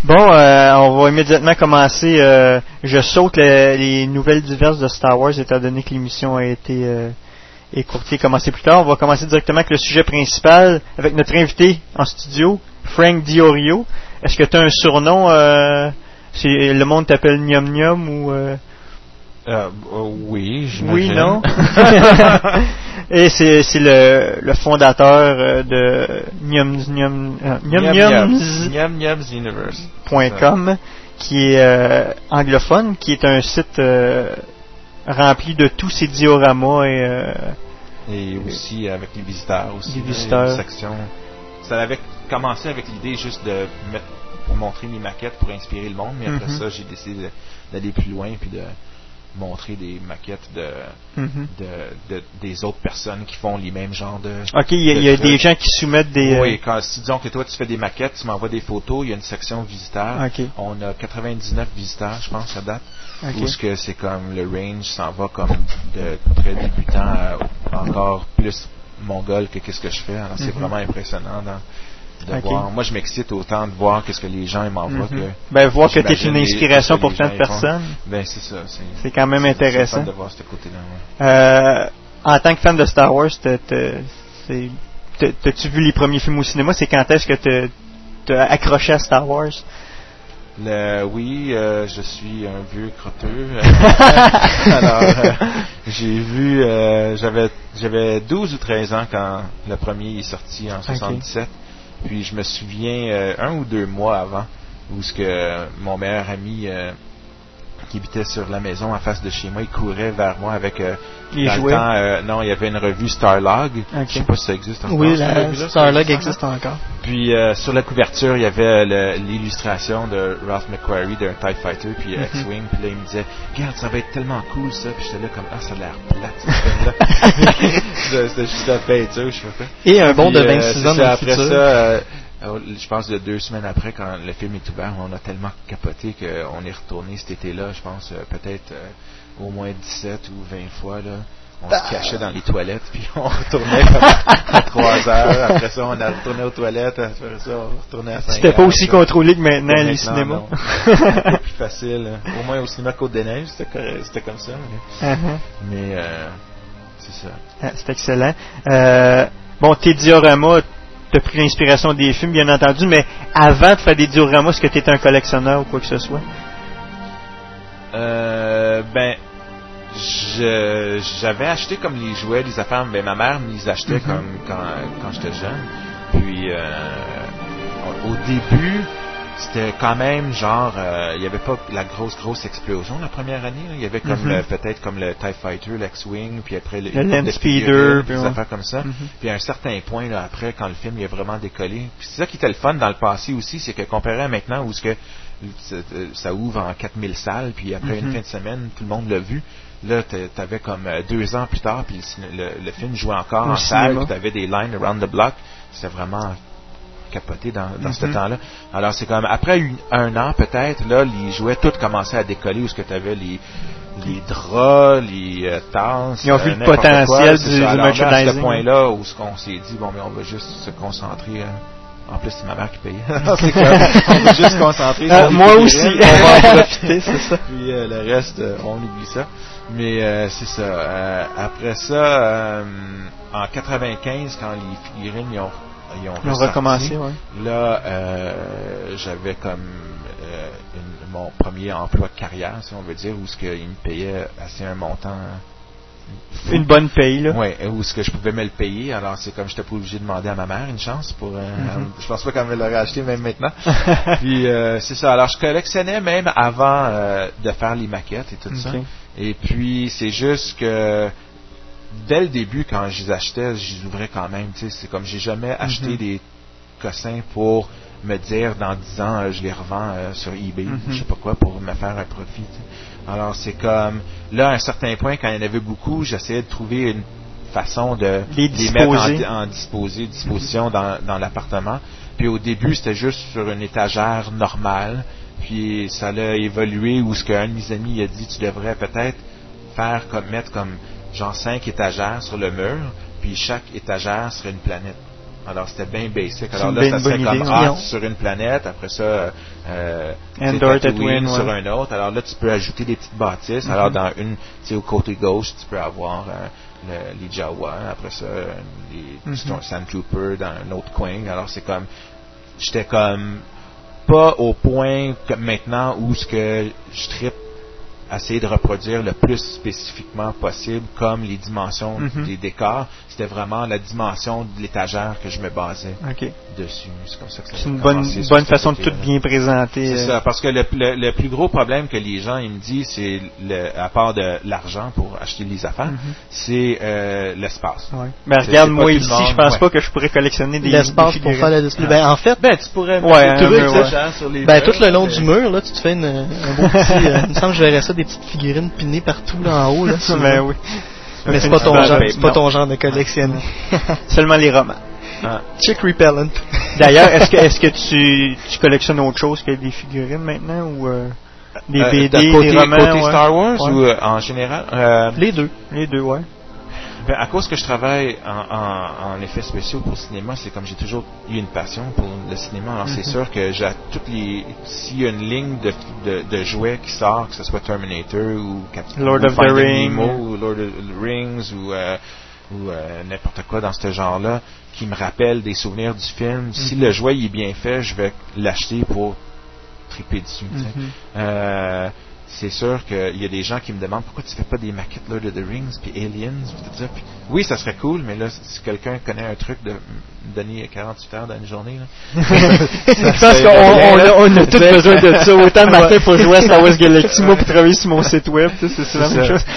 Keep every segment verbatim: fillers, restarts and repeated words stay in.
Bon, euh, on va immédiatement commencer. Euh, je saute le, les nouvelles diverses de Star Wars, étant donné que l'émission a été euh, écourtée et commencée plus tard. On va commencer directement avec le sujet principal, avec notre invité en studio, Frank Diorio. Est-ce que tu as un surnom euh, c'est, le monde t'appelle Nium Nium ou... Euh... Euh, oui, j'imagine. Oui, non. Et c'est, c'est le, le fondateur de Niums Niums Nium Niums Universe point com, qui est euh, anglophone, qui est un site euh, rempli de tous ces dioramas et euh, et aussi avec les visiteurs aussi. Les visiteurs. Une section. Ça avait commencé avec l'idée juste de mettre pour montrer mes maquettes pour inspirer le monde, mais après mm-hmm. ça, j'ai décidé de, d'aller plus loin puis de montrer des maquettes de, mm-hmm. de, de des autres personnes qui font les mêmes genres de. Ok, il y a, de y a des gens qui soumettent des. Oui, quand si disons que toi tu fais des maquettes, tu m'envoies des photos, il y a une section visiteurs. Okay. On a quatre-vingt-dix-neuf visiteurs, je pense, à date. Okay. Où ce que c'est comme le range s'en va comme de très débutant à encore plus mongol que qu'est-ce que je fais. Alors, c'est mm-hmm. vraiment impressionnant dans, de okay. voir. Moi, je m'excite autant de voir qu'est-ce que les gens ils m'envoient mm-hmm. que. Ben, voir que tu es une inspiration les, pour plein de personnes. Ben, c'est ça. C'est, c'est quand même c'est, intéressant. C'est fun de voir ce côté-là. Ouais. Euh, en tant que fan de Star Wars, t'as, t'as, c'est, t'as, t'as-tu vu les premiers films au cinéma? C'est quand est-ce que t'as, t'as accroché à Star Wars? Le, oui, euh, je suis un vieux crotteux. Alors, euh, j'ai vu, euh, j'avais, j'avais douze ou treize ans quand le premier est sorti en soixante-dix-sept. Okay. Puis je me souviens euh, un ou deux mois avant où ce que mon meilleur ami euh, qui habitait sur la maison en face de chez moi, il courait vers moi avec euh, les jouets. Temps, euh, non, il y avait une revue Starlog. Okay. Je sais pas si ça existe encore. Oui, la revue-là, Starlog existe encore. Puis euh, sur la couverture, il y avait le, l'illustration de Ralph McQuarrie d'un TIE Fighter puis euh, mm-hmm. X-Wing. Puis là, il me disait, regarde, ça va être tellement cool ça. Puis j'étais là comme, ah, ça a l'air plate ce film-là. C'était juste la peinture, je fais. Et un bon de vingt-six ans dans le après futur. Ça, euh, je pense que deux semaines après, quand le film est ouvert, on a tellement capoté qu'on est retourné cet été-là, je pense, euh, peut-être euh, au moins dix-sept ou vingt fois, là. On ah. se cachait dans les toilettes, puis on retournait comme à trois heures. Après ça, on a retourné aux toilettes. Après ça, on retournait à cinq heures. C'était pas aussi contrôlé que maintenant, les cinémas. C'était plus facile. Au moins au cinéma Côte-des-Neiges, c'était, c'était comme ça. Mais, uh-huh. mais euh, c'est ça. Ah, c'est excellent. Euh, bon, tes dioramas, t'as pris l'inspiration des films, bien entendu, mais avant de faire des dioramas, est-ce que t'étais un collectionneur ou quoi que ce soit? Euh, ben, je, j'avais acheté comme les jouets, les affaires, mais ma mère me les achetait mm-hmm. comme quand, quand j'étais jeune. Puis, euh, au début, c'était quand même genre, euh, il n'y avait pas la grosse, grosse explosion la première année. Là. Il y avait comme mm-hmm. le, peut-être comme le TIE Fighter, l'X-Wing, puis après le, le Land Speeder, des affaires comme ça. Mm-hmm. Puis à un certain point, là, après, quand le film il a vraiment décollé, puis c'est ça qui était le fun dans le passé aussi, c'est que comparé à maintenant où ce que ça ouvre en quatre mille salles, puis après mm-hmm. une fin de semaine, tout le monde l'a vu. Là, t'avais comme deux ans plus tard, puis le, le, le film jouait encore Au en salle, puis t'avais des lines around the block. C'était vraiment capoté dans, dans mm-hmm. ce temps-là. Alors, c'est comme, après une, un an peut-être, là, les jouets, tout commençaient à décoller, où ce que t'avais les, les draps, les euh, tasses. Ils ont vu euh, le potentiel quoi, du, du merchandising. À ce point-là, où ce qu'on s'est dit, bon, mais on va juste se concentrer... Euh, En plus, c'est ma mère qui payait. C'est comme, on va juste se concentrer. Euh, moi aussi. On va en profiter, c'est ça. Puis euh, le reste, euh, on oublie ça. Mais euh, c'est ça. Euh, après ça, euh, en quatre-vingt-quinze, quand les figurines ils ont, ils ont, ils ont recommencé, ouais. Là, euh, j'avais comme euh, une, mon premier emploi de carrière, si on veut dire, où ce qu'ils me payaient assez un montant. Une bonne paye, là. Oui, où est-ce que je pouvais me le payer. Alors, c'est comme j'étais pas obligé de demander à ma mère une chance pour... Euh, mm-hmm. Je pense pas qu'elle me l'aurait acheté même maintenant. Puis, euh, c'est ça. Alors, je collectionnais même avant euh, de faire les maquettes et tout okay. ça. Et puis, c'est juste que dès le début, quand je les achetais, je les ouvrais quand même. Tu sais, c'est comme j'ai jamais mm-hmm. acheté des cossins pour me dire dans dix ans, euh, je les revends euh, sur eBay, mm-hmm. je sais pas quoi, pour me faire un profit. Tu sais. Alors, c'est comme, là, à un certain point, quand il y en avait beaucoup, j'essayais de trouver une façon de les, les mettre en, en disposé, disposition mm-hmm. dans, dans l'appartement. Puis au début, c'était juste sur une étagère normale. Puis ça l'a évolué où ce qu'un de mes amis a dit, tu devrais peut-être faire comme, mettre comme, genre cinq étagères sur le mur, puis chaque étagère serait une planète. Alors, c'était bien basic. Alors c'est là, ça serait bonne comme idée, Earth oui. sur une planète, après ça, euh, Endor, Tatooine Tatooine, sur ouais. un autre. Alors là, tu peux ajouter des petites bâtisses. Mm-hmm. Alors, dans une, tu sais, au côté gauche, tu peux avoir euh, le, les Jawa, après ça, les Mm-hmm. Sandtroopers dans un autre coin. Alors, c'est comme, j'étais comme pas au point comme maintenant où ce que je trippe essayer de reproduire le plus spécifiquement possible comme les dimensions mm-hmm. des décors. C'était vraiment la dimension de l'étagère que je me basais okay. dessus. C'est comme ça que ça c'est une bonne, bonne façon de tout bien présenter. C'est euh... ça, parce que le, le, le plus gros problème que les gens ils me disent, c'est le, à part de l'argent pour acheter les affaires, mm-hmm. c'est euh, l'espace. Ouais. Ben, regarde, moi ici, je pense ouais. pas que je pourrais collectionner des l'espace des pour faire la display. Ben, en fait, ben, tu pourrais ouais, tout, ouais, ouais. sur les ben, murs, tout le long mais... du mur, là, tu te fais une, un beau petit, euh, il me semble que je verrais ça, des petites figurines pinées partout là en haut, là. Ben oui. Mais c'est pas ton genre, c'est pas ton genre de collectionner. Seulement les romans. Ah. Chick repellent. D'ailleurs, est-ce que est-ce que tu, tu collectionnes autre chose que des figurines maintenant ou euh, des euh, B D, côté, des romans côté ouais. Star Wars ouais. ou euh, en général euh, les deux, les deux, ouais. Ben, à cause que je travaille en, en, en effets spéciaux pour le cinéma, c'est comme j'ai toujours eu une passion pour le cinéma. Alors mm-hmm. c'est sûr que j'ai toutes les s'il y a une ligne de, de, de jouets qui sort, que ce soit Terminator ou Captain Lord ou of the Rings, ou Lord of the Rings ou euh, ou euh, n'importe quoi dans ce genre-là qui me rappelle des souvenirs du film. Mm-hmm. Si le jouet il est bien fait, je vais l'acheter pour triper dessus. Mm-hmm. Euh, c'est sûr qu'il y a des gens qui me demandent pourquoi tu fais pas des maquettes Lord of the Rings puis Aliens puis tout ça. Puis, oui, ça serait cool, mais là, si quelqu'un connaît un truc de me donner quarante-huit heures dans une journée, là. Je pense qu'on on, on a tous besoin de ça. Autant le matin pour jouer à Star Wars Galaxy, moi pour travailler sur mon site web, c'est, c'est, c'est la même chose.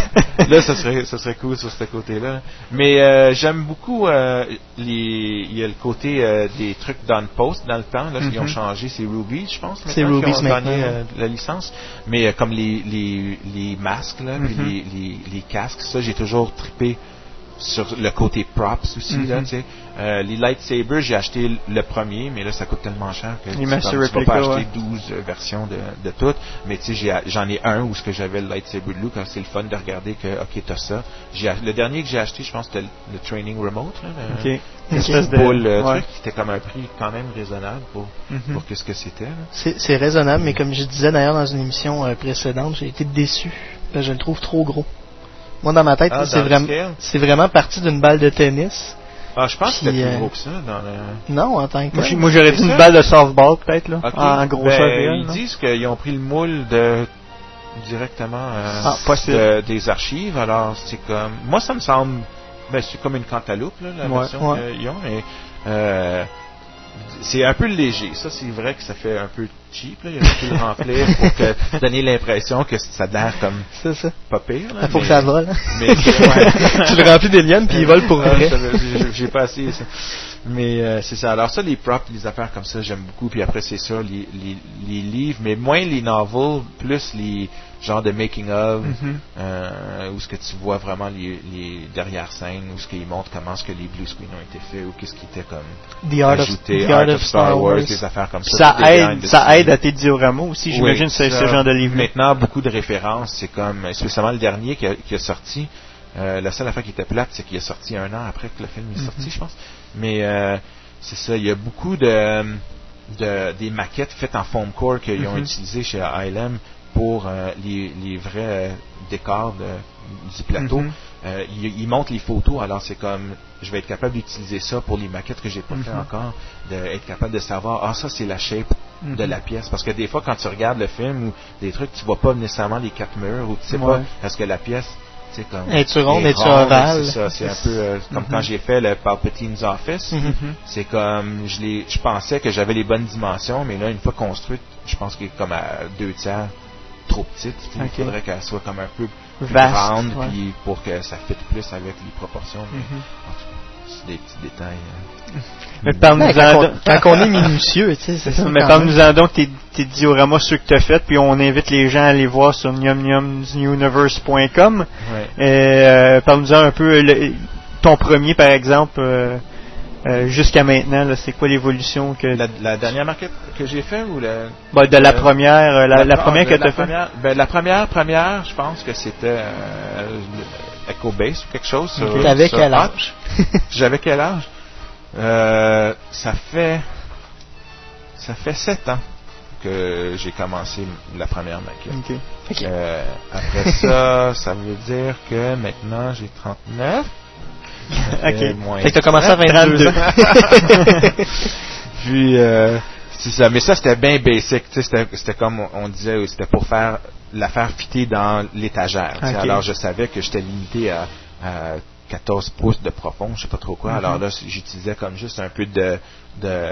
Là, ça serait, ça serait cool sur ce côté-là. Mais euh, j'aime beaucoup euh, les. Il y a le côté euh, des trucs dans le post dans le temps, là, mm-hmm. qui ont changé. C'est Ruby, je pense. C'est Ruby qui ont gagné euh, la licence. Mais euh, comme les, les, les masques, là, mm-hmm. puis les, les, les casques, ça, j'ai toujours trippé sur le côté props aussi, mm-hmm. là, tu sais. Euh, les lightsabers, j'ai acheté le premier, mais là, ça coûte tellement cher que les tu ne peux pas acheter ouais. douze versions de, de toutes. Mais tu sais, j'ai, j'en ai un où ce que j'avais le lightsaber de Luke, quand c'est le fun de regarder que, ok, t'as ça. J'ai, le dernier que j'ai acheté, je pense, c'était le, le training remote, là, le, okay. une espèce de boule, ouais. truc, qui était comme un prix quand même raisonnable pour, mm-hmm. pour qu'est-ce que c'était. Là. C'est, c'est raisonnable, mais comme je disais d'ailleurs dans une émission euh, précédente, j'ai été déçu. Je le trouve trop gros. Moi, dans ma tête, ah, c'est, vraiment, c'est vraiment parti d'une balle de tennis. Ah, je pense Puis, que c'était euh, plus gros que ça. Dans le... Non, en tant que Moi, moi j'aurais dit une balle de softball, peut-être, là. Okay. En grosseur ben, réelle. Ils non? disent qu'ils ont pris le moule de directement euh, ah, de, des archives. Alors, c'est comme... Moi, ça me semble... Ben, c'est comme une cantaloupe, là, la ouais, version ouais. qu'ils ont. Mais, euh, c'est un peu léger. Ça, c'est vrai que ça fait un peu cheap. Là. Il aurait pu le remplir pour que, donner l'impression que ça a l'air comme c'est ça. Pas pire. Il faut que ça vole. Mais, ouais. Tu le remplis d'hélium puis il vole pour vrai. Ah, j'ai, j'ai pas essayé ça. Mais euh, c'est ça. Alors ça, les props, les affaires comme ça, j'aime beaucoup. Puis après, c'est ça, les, les, les livres, mais moins les novels, plus les genres de making of, mm-hmm. euh, où ce que tu vois vraiment les, les derrière scènes, où ce qu'ils montrent comment ce que les blue screens ont été faits, ou qu'est-ce qui était comme The Art ajouté, of, the Art Art of of Star, Star Wars, Wars, des affaires comme ça. Ça aide, ça aide à tes dioramas aussi, j'imagine, oui, ce, ce genre de livre. Maintenant, beaucoup de références, c'est comme, spécialement le dernier qui a, qui a sorti. Euh, la seule affaire qui était plate, c'est qu'il est sorti un an après que le film est mm-hmm. sorti, je pense. Mais euh, c'est ça, il y a beaucoup de, de des maquettes faites en foam core qu'ils mm-hmm. ont utilisées chez I L M pour euh, les, les vrais euh, décors de, du plateau. Mm-hmm. Euh, ils, ils montrent les photos, alors c'est comme je vais être capable d'utiliser ça pour les maquettes que j'ai pas mm-hmm. fait encore, d'être capable de savoir ah ça c'est la shape mm-hmm. de la pièce, parce que des fois quand tu regardes le film ou des trucs tu vois pas nécessairement les quatre murs ou tu sais ouais. pas est-ce que la pièce c'est comme es-tu ronde, es-tu ovale? C'est ça, c'est un peu euh, comme mm-hmm. quand j'ai fait le Palpatine's Office. Mm-hmm. C'est comme je l'ai, je pensais que j'avais les bonnes dimensions, mais là une fois construite, je pense qu'elle est comme à deux tiers trop petite. Okay. Il faudrait qu'elle soit comme un peu plus vaste, grande, ouais. puis pour que ça fitte plus avec les proportions. Mais, mm-hmm. en tout cas, c'est des petits détails. Euh, mais parle-nous quand, quand, quand on est minutieux, tu sais, c'est ça. Mais parle-nous en donc tes, tes dioramas, ceux que tu as fait, puis on invite les gens à aller voir sur nium nium universe point com. Ouais. Et, euh, parle-nous un peu le, ton premier, par exemple, euh, euh, jusqu'à maintenant, là, c'est quoi l'évolution que la, la dernière maquette que j'ai fait ou la ben, de la euh, première, la, la, la première que tu as fait. Ben, la première, première, je pense que c'était euh, Echo Base ou quelque chose. Okay. T'avais quel âge? J'avais quel âge? Euh, ça fait ça fait sept ans que j'ai commencé la première maquette. Ok. Ok. Euh, après ça, ça veut dire que maintenant j'ai trente-neuf. Ok. Moins Fait que t'as commencé à vingt-deux ans. Puis euh, c'est ça, mais ça c'était bien basic, tu sais, c'était, c'était comme on disait, c'était pour faire la faire fitter dans l'étagère. tu sais. Okay. Alors je savais que j'étais limité à, à quatorze pouces de profond, je sais pas trop quoi. Mm-hmm. Alors là, j'utilisais comme juste un peu de de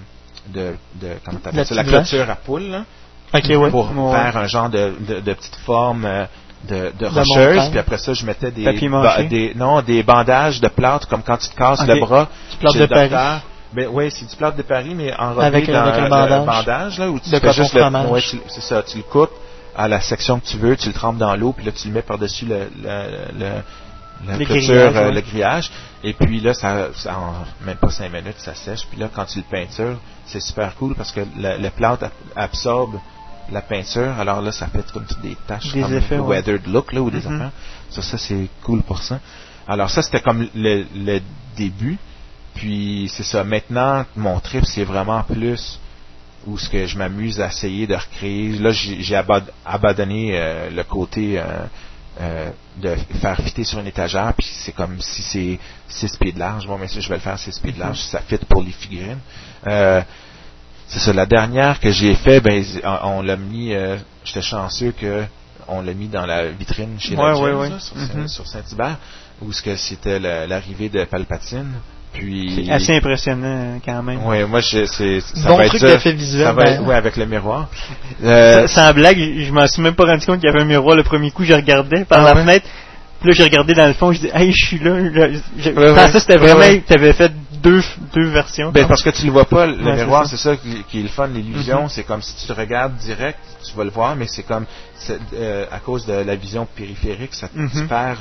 de, de comment t'appelles La ça, la petite vache. clôture à poule, là, Ok, ouais. pour Ouais. faire un genre de de, de petite forme. Euh, de, de De rocheuse, montagne. puis après ça je mettais des, Papier ba- mâché. des non des bandages de plâtre comme quand tu te casses Ok. le bras Du plâtre chez de le docteur. Paris. Ben oui, c'est du plâtre de Paris mais enrobé Avec, dans avec un le bandage. bandage là où tu De fais coton juste le, fromage. ouais, tu- c'est ça, tu le coupes à la section que tu veux, tu le trempes dans l'eau puis là tu le mets par-dessus le le, le la Le clôture, grillage, euh, ouais. le grillage, et puis là, ça, ça en même pas cinq minutes, ça sèche. Puis là, quand tu le peintures, c'est super cool parce que le, le plâtre ab- absorbe la peinture. Alors là, ça fait comme toutes des taches, Des comme effets, le ouais. weathered look là ou des Mhm. affaires. Ça, ça c'est cool pour ça. Alors ça, c'était comme le, le début. Puis c'est ça. Maintenant, mon trip, c'est vraiment plus où ce que je m'amuse à essayer de recréer. Là, j'ai, j'ai abad- abandonné euh, le côté euh, euh, de faire fitter sur une étagère, puis c'est comme si c'est six pieds de large. Bon, mais ça, je vais le faire six pieds de large, ça fit pour les figurines. Euh, c'est ça, la dernière que j'ai fait, ben, on, on l'a mis, euh, j'étais chanceux que on l'a mis dans la vitrine chez Ouais, la James, ouais, ouais. là, sur, Mhm. sur Saint-Hubert, où ce que c'était la- l'arrivée de Palpatine. Puis C'est assez impressionnant quand même. oui, moi je c'est ça Bon va truc être d'effet visuel, ça va être, ben. ouais, avec le miroir. Euh, Sans sans blague, je m'en suis même pas rendu compte qu'il y avait un miroir le premier coup, je regardais par Ah la ouais? fenêtre. Puis là, j'ai regardé dans le fond, je dis, hey, je suis là. là. Je Ouais, pensais ouais. que c'était Ouais, vraiment, ouais. que t'avais fait deux, deux versions. Ben, parce que tu le vois pas, le Ouais, miroir, c'est c'est ça, qui, qui est le fun, l'illusion. Mhm. C'est comme si tu le regardes direct, tu vas le voir, mais c'est comme, c'est, euh, à cause de la vision périphérique, ça, Mhm. tu perds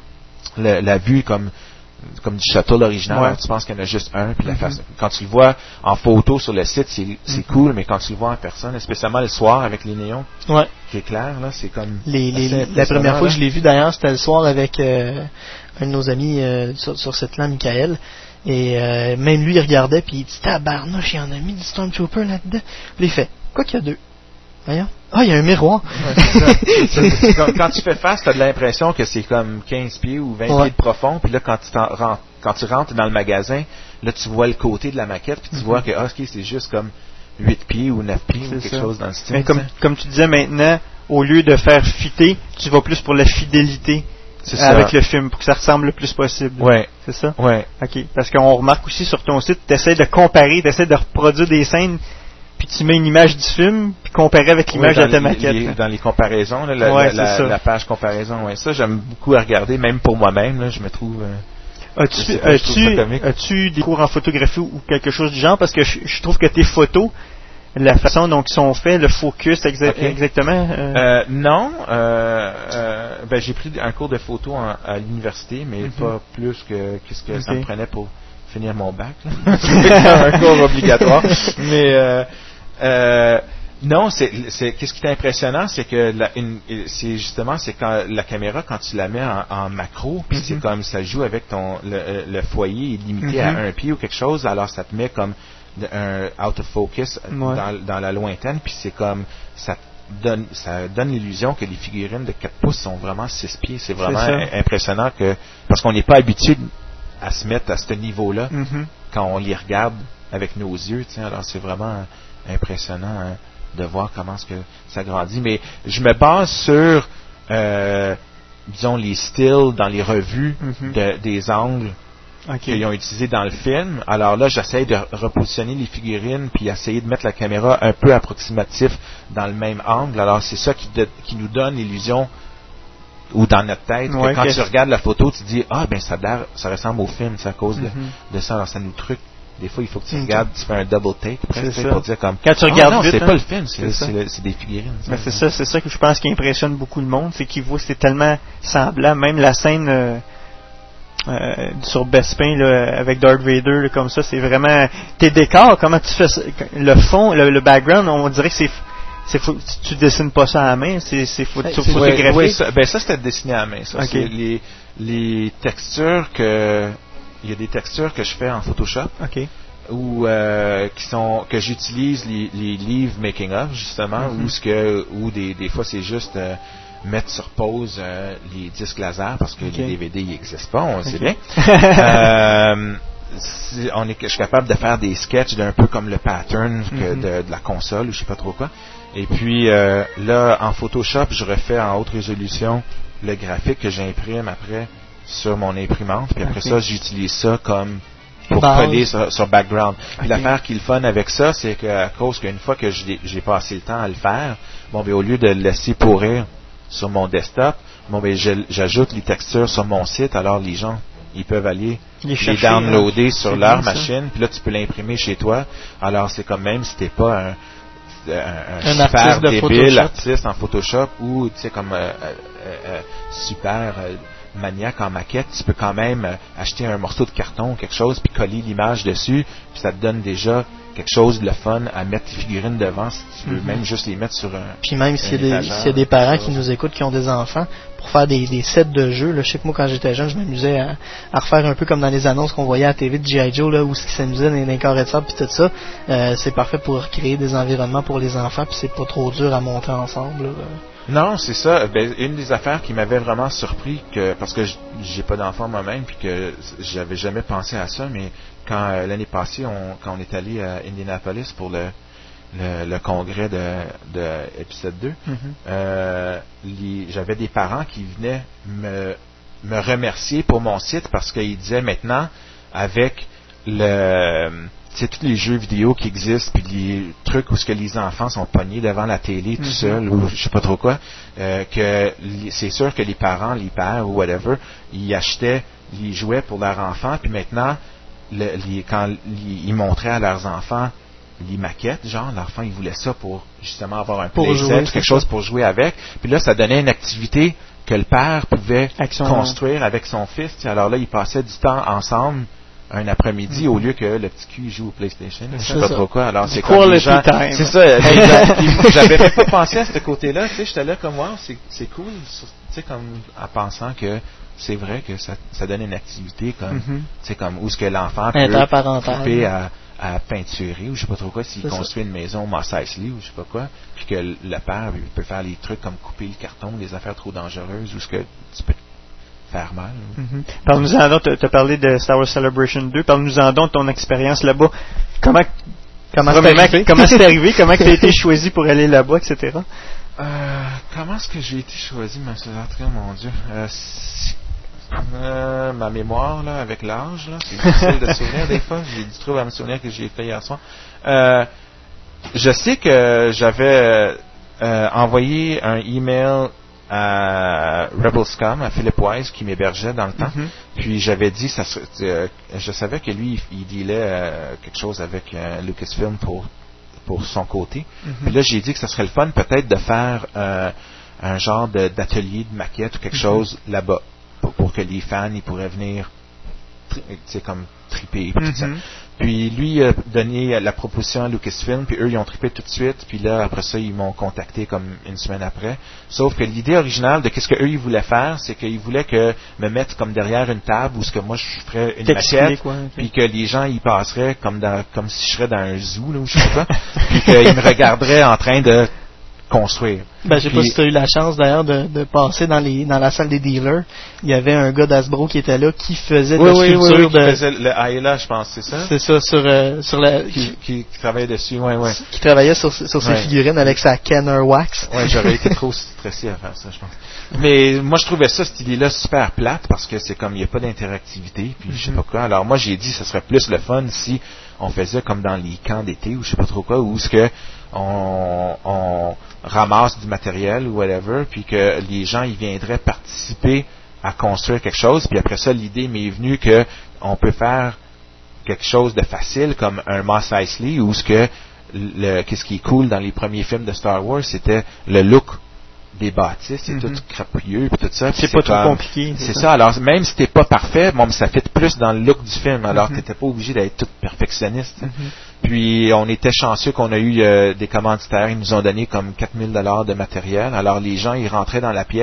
le- la vue comme, comme du château l'original. Ouais. Alors, tu penses qu'il y en a juste un, puis la Mhm. face. Quand tu le vois en photo sur le site, c'est, c'est Mhm. cool, mais quand tu le vois en personne, spécialement le soir avec les néons Ouais. qui éclairent, là, c'est comme. Les, les, assez la impressionnant, première fois là. que je l'ai vu d'ailleurs, c'était le soir avec euh, un de nos amis euh, sur, sur cette là, Michael. Et euh, même lui, il regardait, puis il dit tabarnouche, il y en a mis du Stormtrooper là-dedans. Puis il fait quoi qu'il y a deux. Voyons. Ah, il y a un miroir. Ouais, c'est ça. C'est- c'est comme- quand tu fais face, tu as de l'impression que c'est comme quinze pieds ou vingt Ouais. pieds de profond. Puis là, quand tu, t'en rentres, quand tu rentres dans le magasin, là, tu vois le côté de la maquette. Puis tu Mhm. vois que ah, ok, c'est juste comme huit pieds ou neuf pieds C'est ou quelque ça. chose dans le style. Mais comme, tu sais. comme tu disais maintenant, au lieu de faire fitter, tu vas plus pour la fidélité C'est ça. avec le film, pour que ça ressemble le plus possible. Ouais, C'est ça? ouais. OK. Parce qu'on remarque aussi sur ton site, tu essaies de comparer, tu essaies de reproduire des scènes, puis tu mets une image du film, puis comparer avec l'image Ouais, de ta dans les- maquette. les- là. dans les comparaisons, là, la, Ouais, la- c'est la- ça. la page comparaison, ouais, ça j'aime beaucoup à regarder, même pour moi-même, là, je me trouve. euh, Je As-tu, sais pas, je trouve ça as-tu, comique. as-tu des cours en photographie ou quelque chose du genre? Parce que je, je trouve que tes photos, la façon dont ils sont faits, le focus exa- Ok. exactement. euh, Euh, non, euh, euh, ben, j'ai pris un cours de photo en- à l'université, mais Mhm. pas plus que qu'est-ce que ça Ok. me prenait pour finir mon bac. là. C'est un cours obligatoire. Mais euh, euh, non, c'est, c'est qu'est-ce qui est impressionnant, c'est que la, une, c'est justement c'est quand la caméra quand tu la mets en, en macro, puis Mhm. c'est comme ça joue avec ton le, le foyer est limité Mhm. à un pied ou quelque chose, alors ça te met comme de- un out of focus Ouais. dans, dans la lointaine, puis c'est comme ça donne ça donne l'illusion que les figurines de quatre pouces sont vraiment six pieds. C'est vraiment ça. im- impressionnant que parce qu'on n'est pas habitué à se mettre à ce niveau-là mhm. quand on les regarde avec nos yeux. Tu sais, alors c'est vraiment impressionnant hein, de voir comment est-ce que ça grandit. Mais je me base sur euh, disons les styles dans les revues Mhm. de- des angles OK. qu'ils ont utilisé dans le film. Alors là, j'essaie de repositionner les figurines puis essayer de mettre la caméra un peu approximatif dans le même angle. Alors c'est ça qui, de- qui nous donne l'illusion ou dans notre tête que Ouais, quand que- tu regardes la photo, tu dis ah ben ça a l'air, ça ressemble au film, c'est à cause de, Mhm. de ça. Alors ça nous truc. Des fois, il faut que tu Ok. regardes, tu fais un double take presque, C'est tu sais, ça. pour dire comme Quand tu ah, regardes non, vite, c'est hein. pas le film, c'est, C'est ça. c'est, le- c'est des figurines. Ben, c'est ça, c'est ça que je pense qui impressionne beaucoup le monde, c'est qu'ils voient c'est tellement semblant, même la scène euh, euh, sur Bespin là, avec Darth Vader là, comme ça, c'est vraiment tes décors, comment tu fais ça, le fond, le, le background, on dirait que c'est c'est fo- tu, tu dessines pas ça à la main, c'est c'est pho- Ouais, sur c'est- photographique. Ouais, ouais, ça, ben ça c'était dessiné à la main. Ça. Ok. C'est les, les textures que il y a des textures que je fais en Photoshop. OK. Ou euh, qui sont que j'utilise les, les livres making of justement mm-hmm. ou ce que ou des, des fois c'est juste euh, mettre sur pause euh, les disques laser parce que okay. les D V D ils n'existent pas, on le okay. sait bien. euh, on est, je suis capable de faire des sketchs d'un peu comme le pattern que mm-hmm. de, de la console ou je sais pas trop quoi. Et puis euh, là en Photoshop je refais en haute résolution le graphique que j'imprime après sur mon imprimante. Puis après okay. ça j'utilise ça comme pour Base. coller sur, sur background. Puis okay. l'affaire qui est le fun avec ça, c'est qu'à cause qu'une fois que j'ai, j'ai passé le temps à le faire, bon ben au lieu de le laisser pourrir sur mon desktop, bon ben j'ajoute les textures sur mon site, alors les gens ils peuvent aller les, les chercher, downloader hein. sur c'est leur machine, puis là tu peux l'imprimer chez toi. Alors c'est comme même si t'es pas un un, un, un super artiste débile artiste en Photoshop ou tu sais comme euh, euh, euh, super euh, maniaque en maquette, tu peux quand même euh, acheter un morceau de carton ou quelque chose puis coller l'image dessus, puis ça te donne déjà quelque chose de le fun à mettre tes figurines devant si tu veux, mm-hmm. même juste les mettre sur un. Puis même s'il y a des, s'il y a des parents qui nous écoutent qui ont des enfants, pour faire des, des sets de jeux, là, je sais que moi quand j'étais jeune, je m'amusais à, à refaire un peu comme dans les annonces qu'on voyait à la T V de G I Joe, là, où ce qui s'amusait dans les carrés de sable puis tout ça. Euh, c'est parfait pour créer des environnements pour les enfants, puis c'est pas trop dur à monter ensemble. Là. Non, c'est ça. Ben, une des affaires qui m'avait vraiment surpris, que parce que j'ai pas d'enfant moi-même, puis que j'avais jamais pensé à ça, mais quand euh, l'année passée, on, quand on est allé à Indianapolis pour le le, le congrès de, de épisode deux, mm-hmm. euh, les, j'avais des parents qui venaient me me remercier pour mon site parce qu'ils disaient maintenant avec le c'est tous les jeux vidéo qui existent puis les trucs où ce que les enfants sont pognés devant la télé tout mm-hmm. seuls ou je sais pas trop quoi euh, que c'est sûr que les parents, les pères ou whatever, ils achetaient les jouets pour leurs enfants puis maintenant le, les, quand les, ils montraient à leurs enfants les maquettes, genre l'enfant il voulait ça pour justement avoir un playset, quelque chose pour jouer avec, puis là ça donnait une activité que le père pouvait Action. construire avec son fils, alors là ils passaient du temps ensemble un après-midi mm-hmm. au lieu que le petit cul joue au PlayStation, je sais pas ça. trop quoi. Alors c'est comme les gens, time. c'est ça. Exact. J'avais même pas pensé à ce côté-là. Tu sais, j'étais là comme wow, c'est c'est cool. Tu sais, comme en pensant que c'est vrai que ça ça donne une activité comme, mm-hmm. tu sais comme où ce que l'enfant peut couper à à peinturer ou je sais pas trop quoi s'il c'est construit ça. Une maison Mos Eisley ou je sais pas quoi, puis que le père il peut faire les trucs comme couper le carton, les affaires trop dangereuses ou ce que tu peux faire mal. Mm-hmm. Parle-nous-en donc, tu as parlé de Star Wars Celebration deux, parle-nous-en donc de ton expérience là-bas. Comment comment c'est arrivé, comment c'est arrivé, comment tu as été choisi pour aller là-bas, et cetera. Euh, comment est-ce que j'ai été choisi, M. Lartrand, mon Dieu? Euh, euh, ma mémoire, là, avec l'âge, là, c'est difficile de se souvenir des fois. J'ai du trouble à me souvenir que j'ai fait hier soir. Euh, je sais que j'avais euh, envoyé un email à Rebel Scum, à Philip Wise, qui m'hébergeait dans le temps. Mm-hmm. Puis j'avais dit, ça, euh, je savais que lui, il, il dealait euh, quelque chose avec euh, Lucasfilm pour pour son côté. Mm-hmm. Puis là, j'ai dit que ça serait le fun peut-être de faire euh, un genre de, d'atelier de maquette ou quelque mm-hmm. chose là-bas pour, pour que les fans ils pourraient venir, tu sais, comme triper et mm-hmm. tout ça. Puis lui il a donné la proposition à Lucasfilm, puis eux ils ont trippé tout de suite, puis là après ça ils m'ont contacté comme une semaine après. Sauf que l'idée originale de qu'est-ce que eux ils voulaient faire, c'est qu'ils voulaient que me mettre comme derrière une table où ce que moi je ferais une maquette, quoi, okay. Puis que les gens ils passeraient comme dans comme si je serais dans un zoo là ou je sais pas, puis qu'ils me regarderaient en train de construire. Ben, je sais pas si tu as eu la chance d'ailleurs de, de passer dans les dans la salle des dealers. Il y avait un gars d'Hasbro qui était là qui faisait oui, de la oui, sculpture oui, oui, de. Qui faisait le Ayla, je pense, c'est ça. C'est ça sur euh, sur la. Qui, qui, qui travaillait dessus, ouais, ouais. Qui travaillait sur sur ses ouais. figurines avec sa Kenner Wax. Ouais, j'aurais été trop stressé à faire ça, je pense. Mais moi, je trouvais ça cette idée-là super plate parce que c'est comme il n'y a pas d'interactivité, puis mm-hmm. je sais pas quoi. Alors moi, j'ai dit, ce serait plus le fun si on faisait comme dans les camps d'été ou je sais pas trop quoi, où ce que on, on ramasse du matériel ou whatever, puis que les gens ils viendraient participer à construire quelque chose, puis après ça l'idée m'est venue que on peut faire quelque chose de facile comme un Mos Eisley où ce que le qu'est-ce qui est cool dans les premiers films de Star Wars c'était le look des bâtisses, c'est mm-hmm. tout crapouilleux puis tout ça. C'est pas trop compliqué. C'est ça. ça. Alors même si t'es pas parfait, bon, ça fait plus dans le look du film. Alors mm-hmm. t'étais pas obligé d'être tout perfectionniste. Mm-hmm. Puis on était chanceux qu'on a eu euh, des commanditaires. Ils nous ont donné comme quatre mille dollars de matériel. Alors les gens ils rentraient dans la pièce,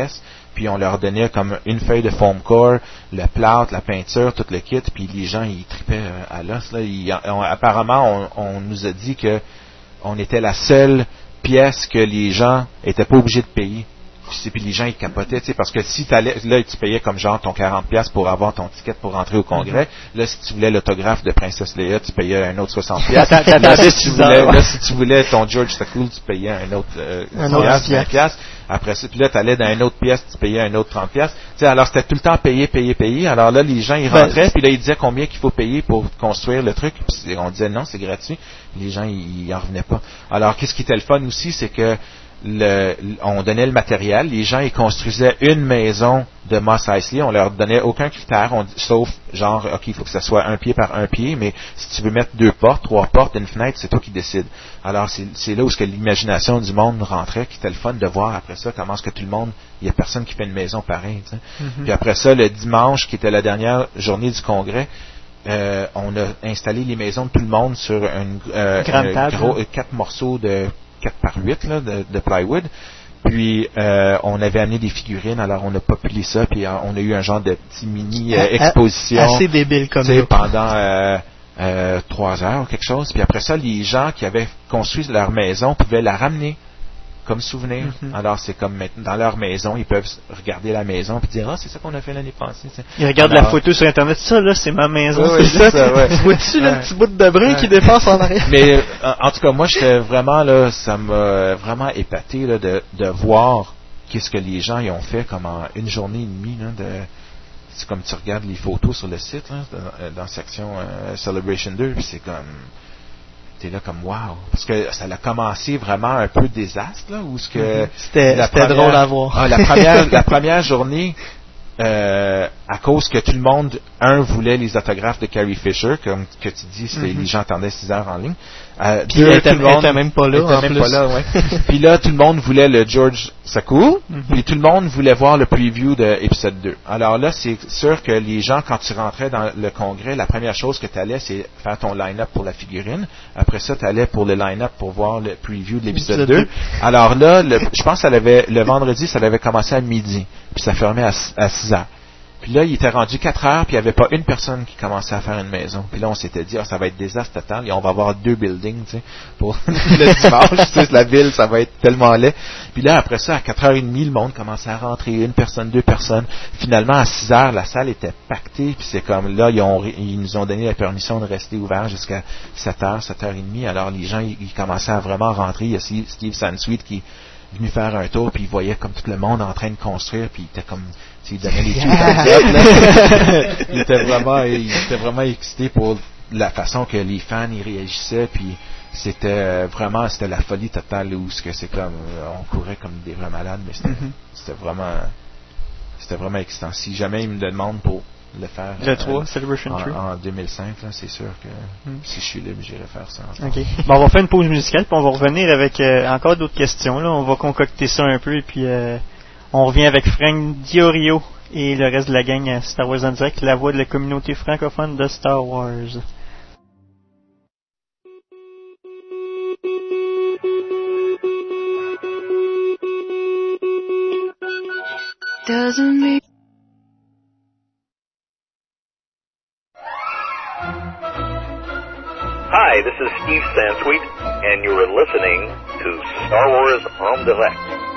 puis on leur donnait comme une feuille de foam core, le plâtre, la peinture, tout le kit, puis les gens, ils tripaient euh, à l'os. Là. Ils, on, apparemment, on, on nous a dit que on était la seule pièce que les gens étaient pas obligés de payer. Puis les gens, ils capotaient, tu sais, parce que si t'allais, là, tu payais comme genre ton quarante piastres pour avoir ton ticket pour rentrer au congrès. Mm-hmm. Là, si tu voulais l'autographe de Princesse Leia, tu payais un autre soixante piastres. là, si tu voulais, là, si tu voulais ton George Takul, tu payais un autre, euh, un autre vingt piastres. Après ça, puis là, t'allais dans une autre pièce, tu payais un autre trente piastres. Tu sais, alors c'était tout le temps payé, payé, payé. Alors là, les gens, ils rentraient, ouais. Puis là, ils disaient combien qu'il faut payer pour construire le truc. Puis on disait non, c'est gratuit. Les gens, ils, ils en revenaient pas. Alors, qu'est-ce qui était le fun aussi, c'est que Le, on donnait le matériel, les gens ils construisaient une maison de Mos Eisley, on leur donnait aucun critère, on, sauf genre ok il faut que ça soit un pied par un pied, mais si tu veux mettre deux portes, trois portes, une fenêtre, c'est toi qui décides. Alors c'est, c'est là où ce que l'imagination du monde rentrait, qui était le fun de voir après ça comment est-ce que tout le monde, il y a personne qui fait une maison pareille. Mm-hmm. Puis après ça le dimanche qui était la dernière journée du congrès, euh, on a installé les maisons de tout le monde sur une, euh, un gros euh, quatre morceaux de quatre par huit là, de, de plywood. Puis euh, on avait amené des figurines, alors on a populé ça, puis euh, on a eu un genre de petit mini euh, exposition. Assez débile comme ça. Pendant euh, euh, trois heures ou quelque chose. Puis après ça, les gens qui avaient construit leur maison pouvaient la ramener comme souvenir. Mm-hmm. Alors c'est comme maintenant dans leur maison, ils peuvent regarder la maison et dire ah c'est ça qu'on a fait l'année passée. T'sais. Ils regardent alors, la photo sur internet, ça là c'est ma maison. Oui, c'est, c'est ça. Ouais. Tu vois-tu le petit bout de brin ouais. qui dépasse en arrière. Mais en, en tout cas moi j'étais vraiment là, ça m'a vraiment épaté là, de, de voir qu'est-ce que les gens y ont fait comme en une journée et demie là, de c'est comme tu regardes les photos sur le site là, dans, dans la section euh, Celebration deux, puis c'est comme t'es là comme wow, parce que ça a commencé vraiment un peu désastre là, où ce que mm-hmm. c'était, la c'était première, drôle à voir. Ah, la première la première journée euh, à cause que tout le monde un voulait les autographes de Carrie Fisher, comme que tu dis c'était, mm-hmm. les gens attendaient six heures en ligne. Euh, puis deux, était, tout le monde était même pas là en même plus. Pas là, ouais. Puis là tout le monde voulait le George Takul, mm-hmm. puis tout le monde voulait voir le preview de épisode deux. Alors là c'est sûr que les gens quand tu rentrais dans le congrès, la première chose que tu allais c'est faire ton line-up pour la figurine. Après ça tu allais pour le line-up pour voir le preview de l'épisode deux. Alors là le, je pense que ça avait le vendredi ça avait commencé à midi, puis ça fermait à, à six heures. Puis là, il était rendu quatre heures, puis il n'y avait pas une personne qui commençait à faire une maison. Puis là, on s'était dit, ah, ça va être désastre total, et on va avoir deux buildings, tu sais, pour le dimanche, tu sais, la ville, ça va être tellement laid. Puis là, après ça, à quatre heures trente, le monde commençait à rentrer, une personne, deux personnes. Finalement, à six heures, la salle était pactée, puis c'est comme, là, ils, ont, ils nous ont donné la permission de rester ouverts jusqu'à sept heures, sept heures trente. Alors, les gens, ils, ils commençaient à vraiment rentrer. Il y a Steve Sansweet qui venu faire un tour, puis il voyait comme tout le monde en train de construire, puis il était comme, il donnait les tweets. il était vraiment, il était vraiment excité pour la façon que les fans y réagissaient, puis c'était vraiment, c'était la folie totale où ce que c'est comme, on courait comme des vrais malades, mais c'était, mm-hmm. c'était vraiment, c'était vraiment excitant. Si jamais ils me demandent pour le faire le trois, euh, Celebration en, trois en deux mille cinq, là, c'est sûr que mm. si je suis libre, j'irai faire ça. Okay. Bon, on va faire une pause musicale, puis on va revenir avec euh, encore d'autres questions. Là, on va concocter ça un peu, et puis euh, on revient avec Frank Diorio et le reste de la gang à Star Wars en direct, la voix de la communauté francophone de Star Wars. Doesn't mean Hi, this is Steve Sansweet, and you are listening to Star Wars en direct.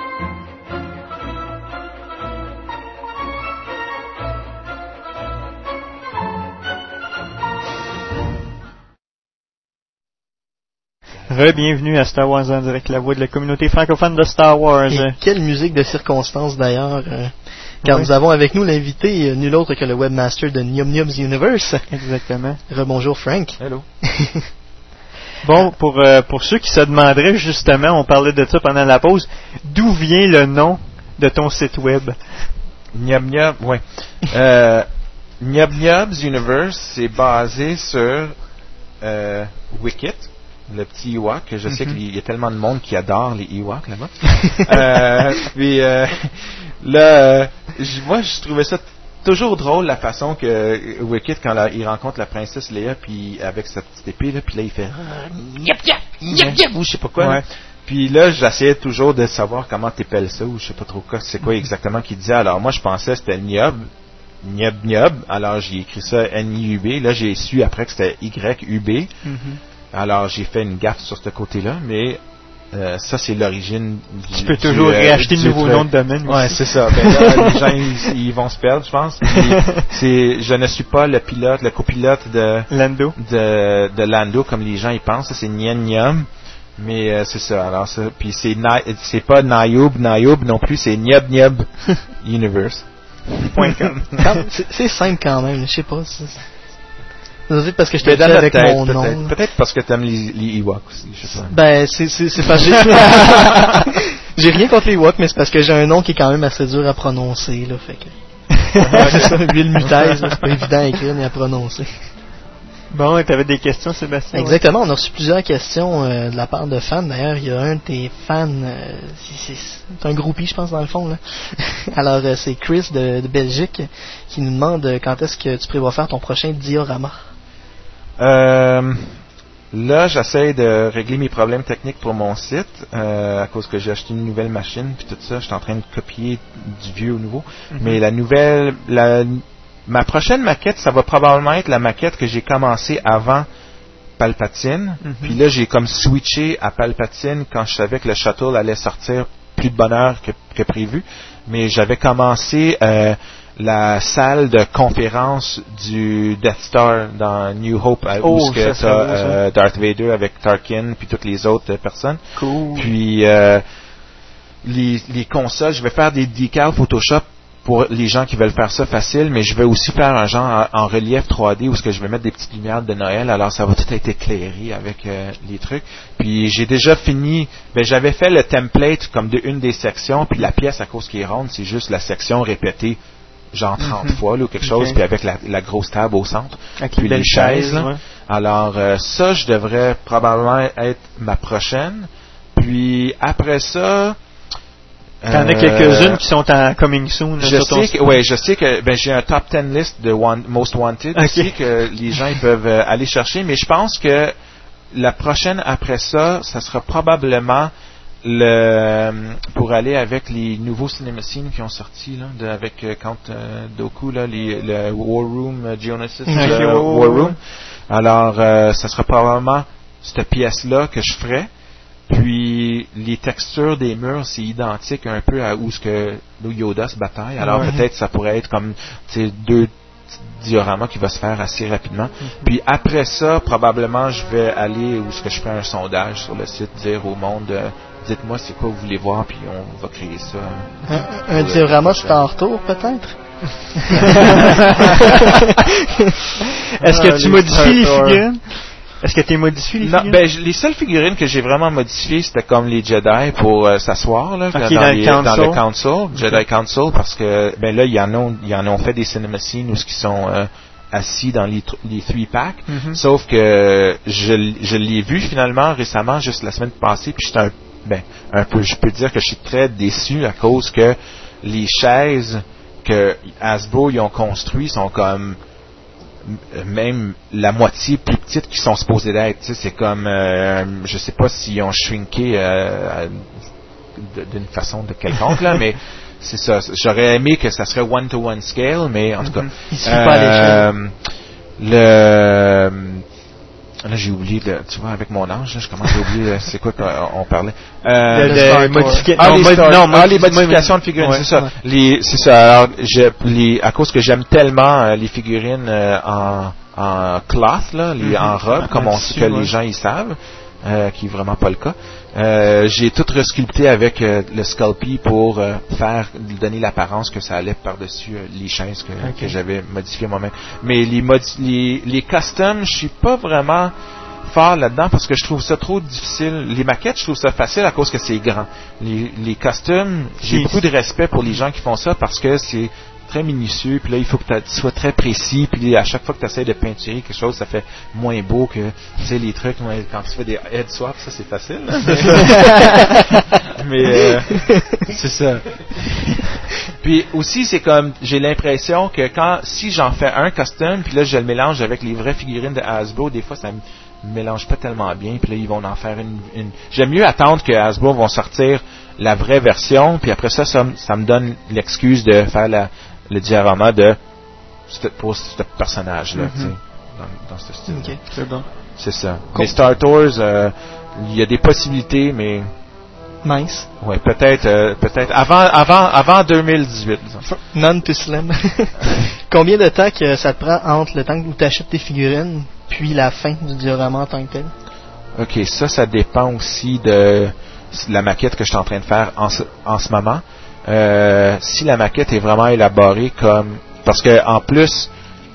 Re-bienvenue à Star Wars en direct, la voix de la communauté francophone de Star Wars. Et quelle musique de circonstance d'ailleurs, euh, car oui. Nous avons avec nous l'invité, euh, nul autre que le webmaster de Nium Nium's Universe. Exactement. Rebonjour Frank. Hello. Bon, pour euh, pour ceux qui se demanderaient justement, on parlait de ça pendant la pause, d'où vient le nom de ton site web? Nium Nium, ouais. euh, Nium Nium's Universe, c'est basé sur euh, Wicket. Le petit Ewok, que je sais mm-hmm. qu'il y a tellement de monde qui adore les Ewoks là-bas. euh, puis euh, là, euh, moi, je trouvais ça toujours drôle la façon que Wicket, quand la, il rencontre la princesse Leia, puis avec sa petite épée, là, puis là, il fait ah, yep, yep, yep, yep, ou je sais pas quoi. Ouais. Puis là, j'essayais toujours de savoir comment t'épelles ça, ou je sais pas trop quoi, c'est quoi exactement qu'il disait. Alors moi, je pensais que c'était Niob, Niob, Niob. Alors j'ai écrit ça N I U B. Là, j'ai su après que c'était Y U B. Mm-hmm. Alors j'ai fait une gaffe sur ce côté-là, mais euh, ça, c'est l'origine du... Tu peux toujours du, euh, réacheter du de nouveaux truc. noms de domaine. Ouais, aussi. c'est ça. Ben là, les gens, ils, ils vont se perdre, je pense. Puis, c'est, je ne suis pas le pilote, le copilote de Lando. de, de Lando, comme les gens y pensent. Ça, c'est Nien Niam. Mais euh, c'est ça. Alors ça, puis c'est Na, c'est pas Nayoub, Nayoub non plus, c'est Niob Niob Universe. Point com. c'est, c'est simple quand même, je sais pas. C'est, c'est parce que je te Mais dis dans avec tête, mon peut-être, nom. peut-être parce que t'aimes les, les Ewoks aussi, je sais pas. Ben, c'est, c'est, c'est parce que j'ai... j'ai rien contre les Ewoks, mais c'est parce que j'ai un nom qui est quand même assez dur à prononcer, là, fait que... Ouais, c'est ça, huile mutaise, là, c'est pas évident à écrire ni à prononcer. Bon, et t'avais des questions, Sébastien? Exactement, on a reçu plusieurs questions euh, de la part de fans. D'ailleurs, il y a un de tes fans, euh, c'est, c'est, c'est un groupie, je pense, dans le fond, là. Alors, euh, c'est Chris de, de Belgique qui nous demande euh, quand est-ce que tu prévois faire ton prochain diorama. Euh, là, j'essaie de régler mes problèmes techniques pour mon site, euh, à cause que j'ai acheté une nouvelle machine, puis tout ça, je suis en train de copier du vieux au nouveau. Mm-hmm. Mais la nouvelle, la, ma prochaine maquette, ça va probablement être la maquette que j'ai commencé avant Palpatine. Mm-hmm. Puis là, j'ai comme switché à Palpatine quand je savais que le shuttle allait sortir plus de bonne heure que, que prévu. Mais j'avais commencé euh, la salle de conférence du Death Star dans New Hope, oh, où tu as euh, Darth Vader avec Tarkin puis toutes les autres euh, personnes. Cool. Puis euh, les, les consoles, je vais faire des decals Photoshop pour les gens qui veulent faire ça facile, mais je vais aussi faire un genre en, en relief trois D où ce que je vais mettre des petites lumières de Noël, alors ça va tout être éclairé avec euh, les trucs. Puis j'ai déjà fini, ben j'avais fait le template comme de une des sections, puis la pièce à cause qui est ronde, c'est juste la section répétée genre trente mm-hmm. fois là, ou quelque chose, okay. Puis avec la, la grosse table au centre, avec puis les chaises. chaises là. Ouais. Alors euh, ça, je devrais probablement être ma prochaine. Puis après ça, t'en as quelques-unes qui sont en coming soon. Je sais que, ouais, je sais que ben, j'ai un top dix list de one, Most Wanted okay. aussi que les gens ils peuvent euh, aller chercher, mais je pense que la prochaine après ça, ça sera probablement le pour aller avec les nouveaux cinémacines qui ont sorti là, de, avec euh, Count euh, Dooku là, les, le War Room euh, Geonosis okay. euh, War Room. Alors, euh, ça sera probablement cette pièce là que je ferai. Puis les textures des murs, c'est identique un peu à où ce que Yoda se bataille. Alors ouais. Peut-être ça pourrait être comme deux dioramas qui va se faire assez rapidement. Mm-hmm. Puis après ça, probablement je vais aller où ce que je fais un sondage sur le site, dire au monde euh, dites-moi c'est quoi vous voulez voir, puis on va créer ça. Un, un diorama c'est en retour peut-être? Est-ce que tu modifies les figurines? Est-ce que tu modifies les non, figurines? Ben, les seules figurines que j'ai vraiment modifiées, c'était comme les Jedi pour euh, s'asseoir là, okay, dans, dans, les, le dans le Council, okay. Jedi Council, parce que ben là, ils en ont, ils en ont fait des cinémacines où ils sont euh, assis dans les, les three packs. Mm-hmm. Sauf que je, je l'ai vu finalement récemment, juste la semaine passée, puis j'étais un, ben, un peu, je peux dire que je suis très déçu à cause que les chaises que Hasbro ils ont construites sont comme même la moitié plus petites qu'ils sont supposés d'être. Tu sais, c'est comme, euh, je sais pas s'ils ont shrinké euh, d'une façon de quelconque là, mais c'est ça. J'aurais aimé que ça serait one to one scale, mais en tout cas, mm-hmm. euh, le là j'ai oublié de, tu vois, avec mon âge, là, je commence à oublier c'est quoi qu'on parlait. Euh, de, de, de modifica- ah, non, les, mod- star- non, ah, mod- les modifications de figurines, ouais, c'est ça. Ouais. Les, c'est ça. Alors, je, les, à cause que j'aime tellement euh, les figurines euh, en, en cloth, là, les, mm-hmm. en robe, comme on sait que ouais. les gens ils savent, euh, qui est vraiment pas le cas. Euh, j'ai tout resculpté avec euh, le Sculpey pour euh, faire donner l'apparence que ça allait par-dessus euh, les chaises que, okay. que j'avais modifiées moi-même. Mais les, modi- les, les customs, je suis pas vraiment fort là-dedans parce que je trouve ça trop difficile. Les maquettes, je trouve ça facile à cause que c'est grand. Les, les costumes, j'ai beaucoup de respect pour les gens qui font ça parce que c'est très minutieux, puis là, il faut que tu sois très précis, puis à chaque fois que tu essaies de peinturer quelque chose, ça fait moins beau que, tu sais, les trucs, quand tu fais des head swaps, ça, c'est facile. Mais, euh, c'est ça. Puis aussi, c'est comme, j'ai l'impression que quand, si j'en fais un custom, puis là, je le mélange avec les vraies figurines de Hasbro, des fois, ça me mélange pas tellement bien, puis là ils vont en faire une, une... J'aime mieux attendre que Hasbro vont sortir la vraie version, puis après ça, ça, ça me donne l'excuse de faire la, le diorama de pour ce personnage-là, mm-hmm. tu sais, dans, dans ce style. Ok, c'est bon. C'est ça. Cool. Mais Star Tours, euh, il y a des possibilités, mais mince. Ouais, peut-être, euh, peut-être avant, avant, avant deux mille dix-huit. Disons. Non too slim. Combien de temps que ça te prend entre le temps où tu achètes tes figurines puis la fin du diorama en tant que tel? Ok, ça, ça dépend aussi de la maquette que je suis en train de faire en ce, en ce moment. Euh, si la maquette est vraiment élaborée comme, parce que en plus,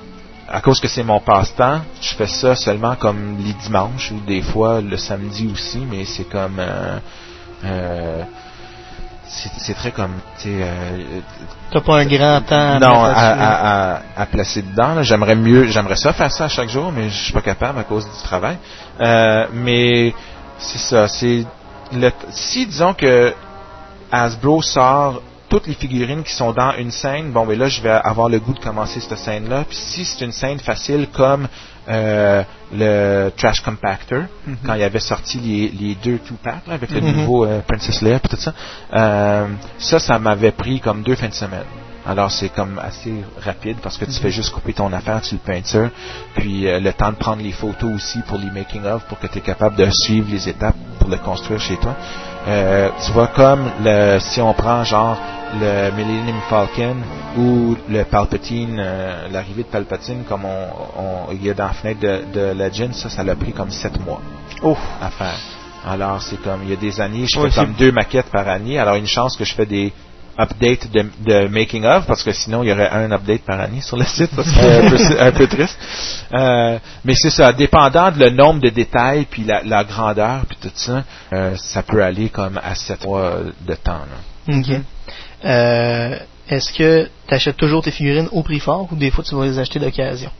à cause que c'est mon passe-temps, je fais ça seulement comme les dimanches ou des fois le samedi aussi, mais c'est comme euh, euh, c'est, c'est très comme tu sais euh, t'as pas un grand temps à non à, à, à, à placer dedans là. J'aimerais mieux j'aimerais ça faire ça à chaque jour, mais je suis pas capable à cause du travail. Euh, mais c'est ça, c'est le, si disons que Hasbro sort toutes les figurines qui sont dans une scène, bon, ben là, je vais avoir le goût de commencer cette scène-là. Puis si c'est une scène facile comme euh, le Trash Compactor, mm-hmm. quand il avait sorti les, les deux two-packs là, avec le mm-hmm. nouveau euh, Princess Leia, puis tout ça, euh, ça, ça m'avait pris comme deux fins de semaine. Alors c'est comme assez rapide parce que tu mm-hmm. fais juste couper ton affaire, tu le peintures, puis euh, le temps de prendre les photos aussi pour les making of pour que tu es capable de suivre les étapes pour le construire chez toi. Euh, tu vois comme le, si on prend genre le Millennium Falcon ou le Palpatine, euh, l'arrivée de Palpatine comme on, on il y a dans la fenêtre de, de Legends, ça, ça l'a pris comme sept mois oh. à faire. Alors c'est comme il y a des années, je oui, fais comme deux maquettes par année. Alors une chance que je fais des updates de, de making of parce que sinon il y aurait un update par année sur le site, ça serait un, peu, un peu triste. Euh, mais c'est ça, dépendant de le nombre de détails puis la, la grandeur puis tout ça, euh, ça peut aller comme à sept mois de temps. Là. Ok. Euh, est-ce que tu achètes toujours tes figurines au prix fort ou des fois tu vas les acheter d'occasion?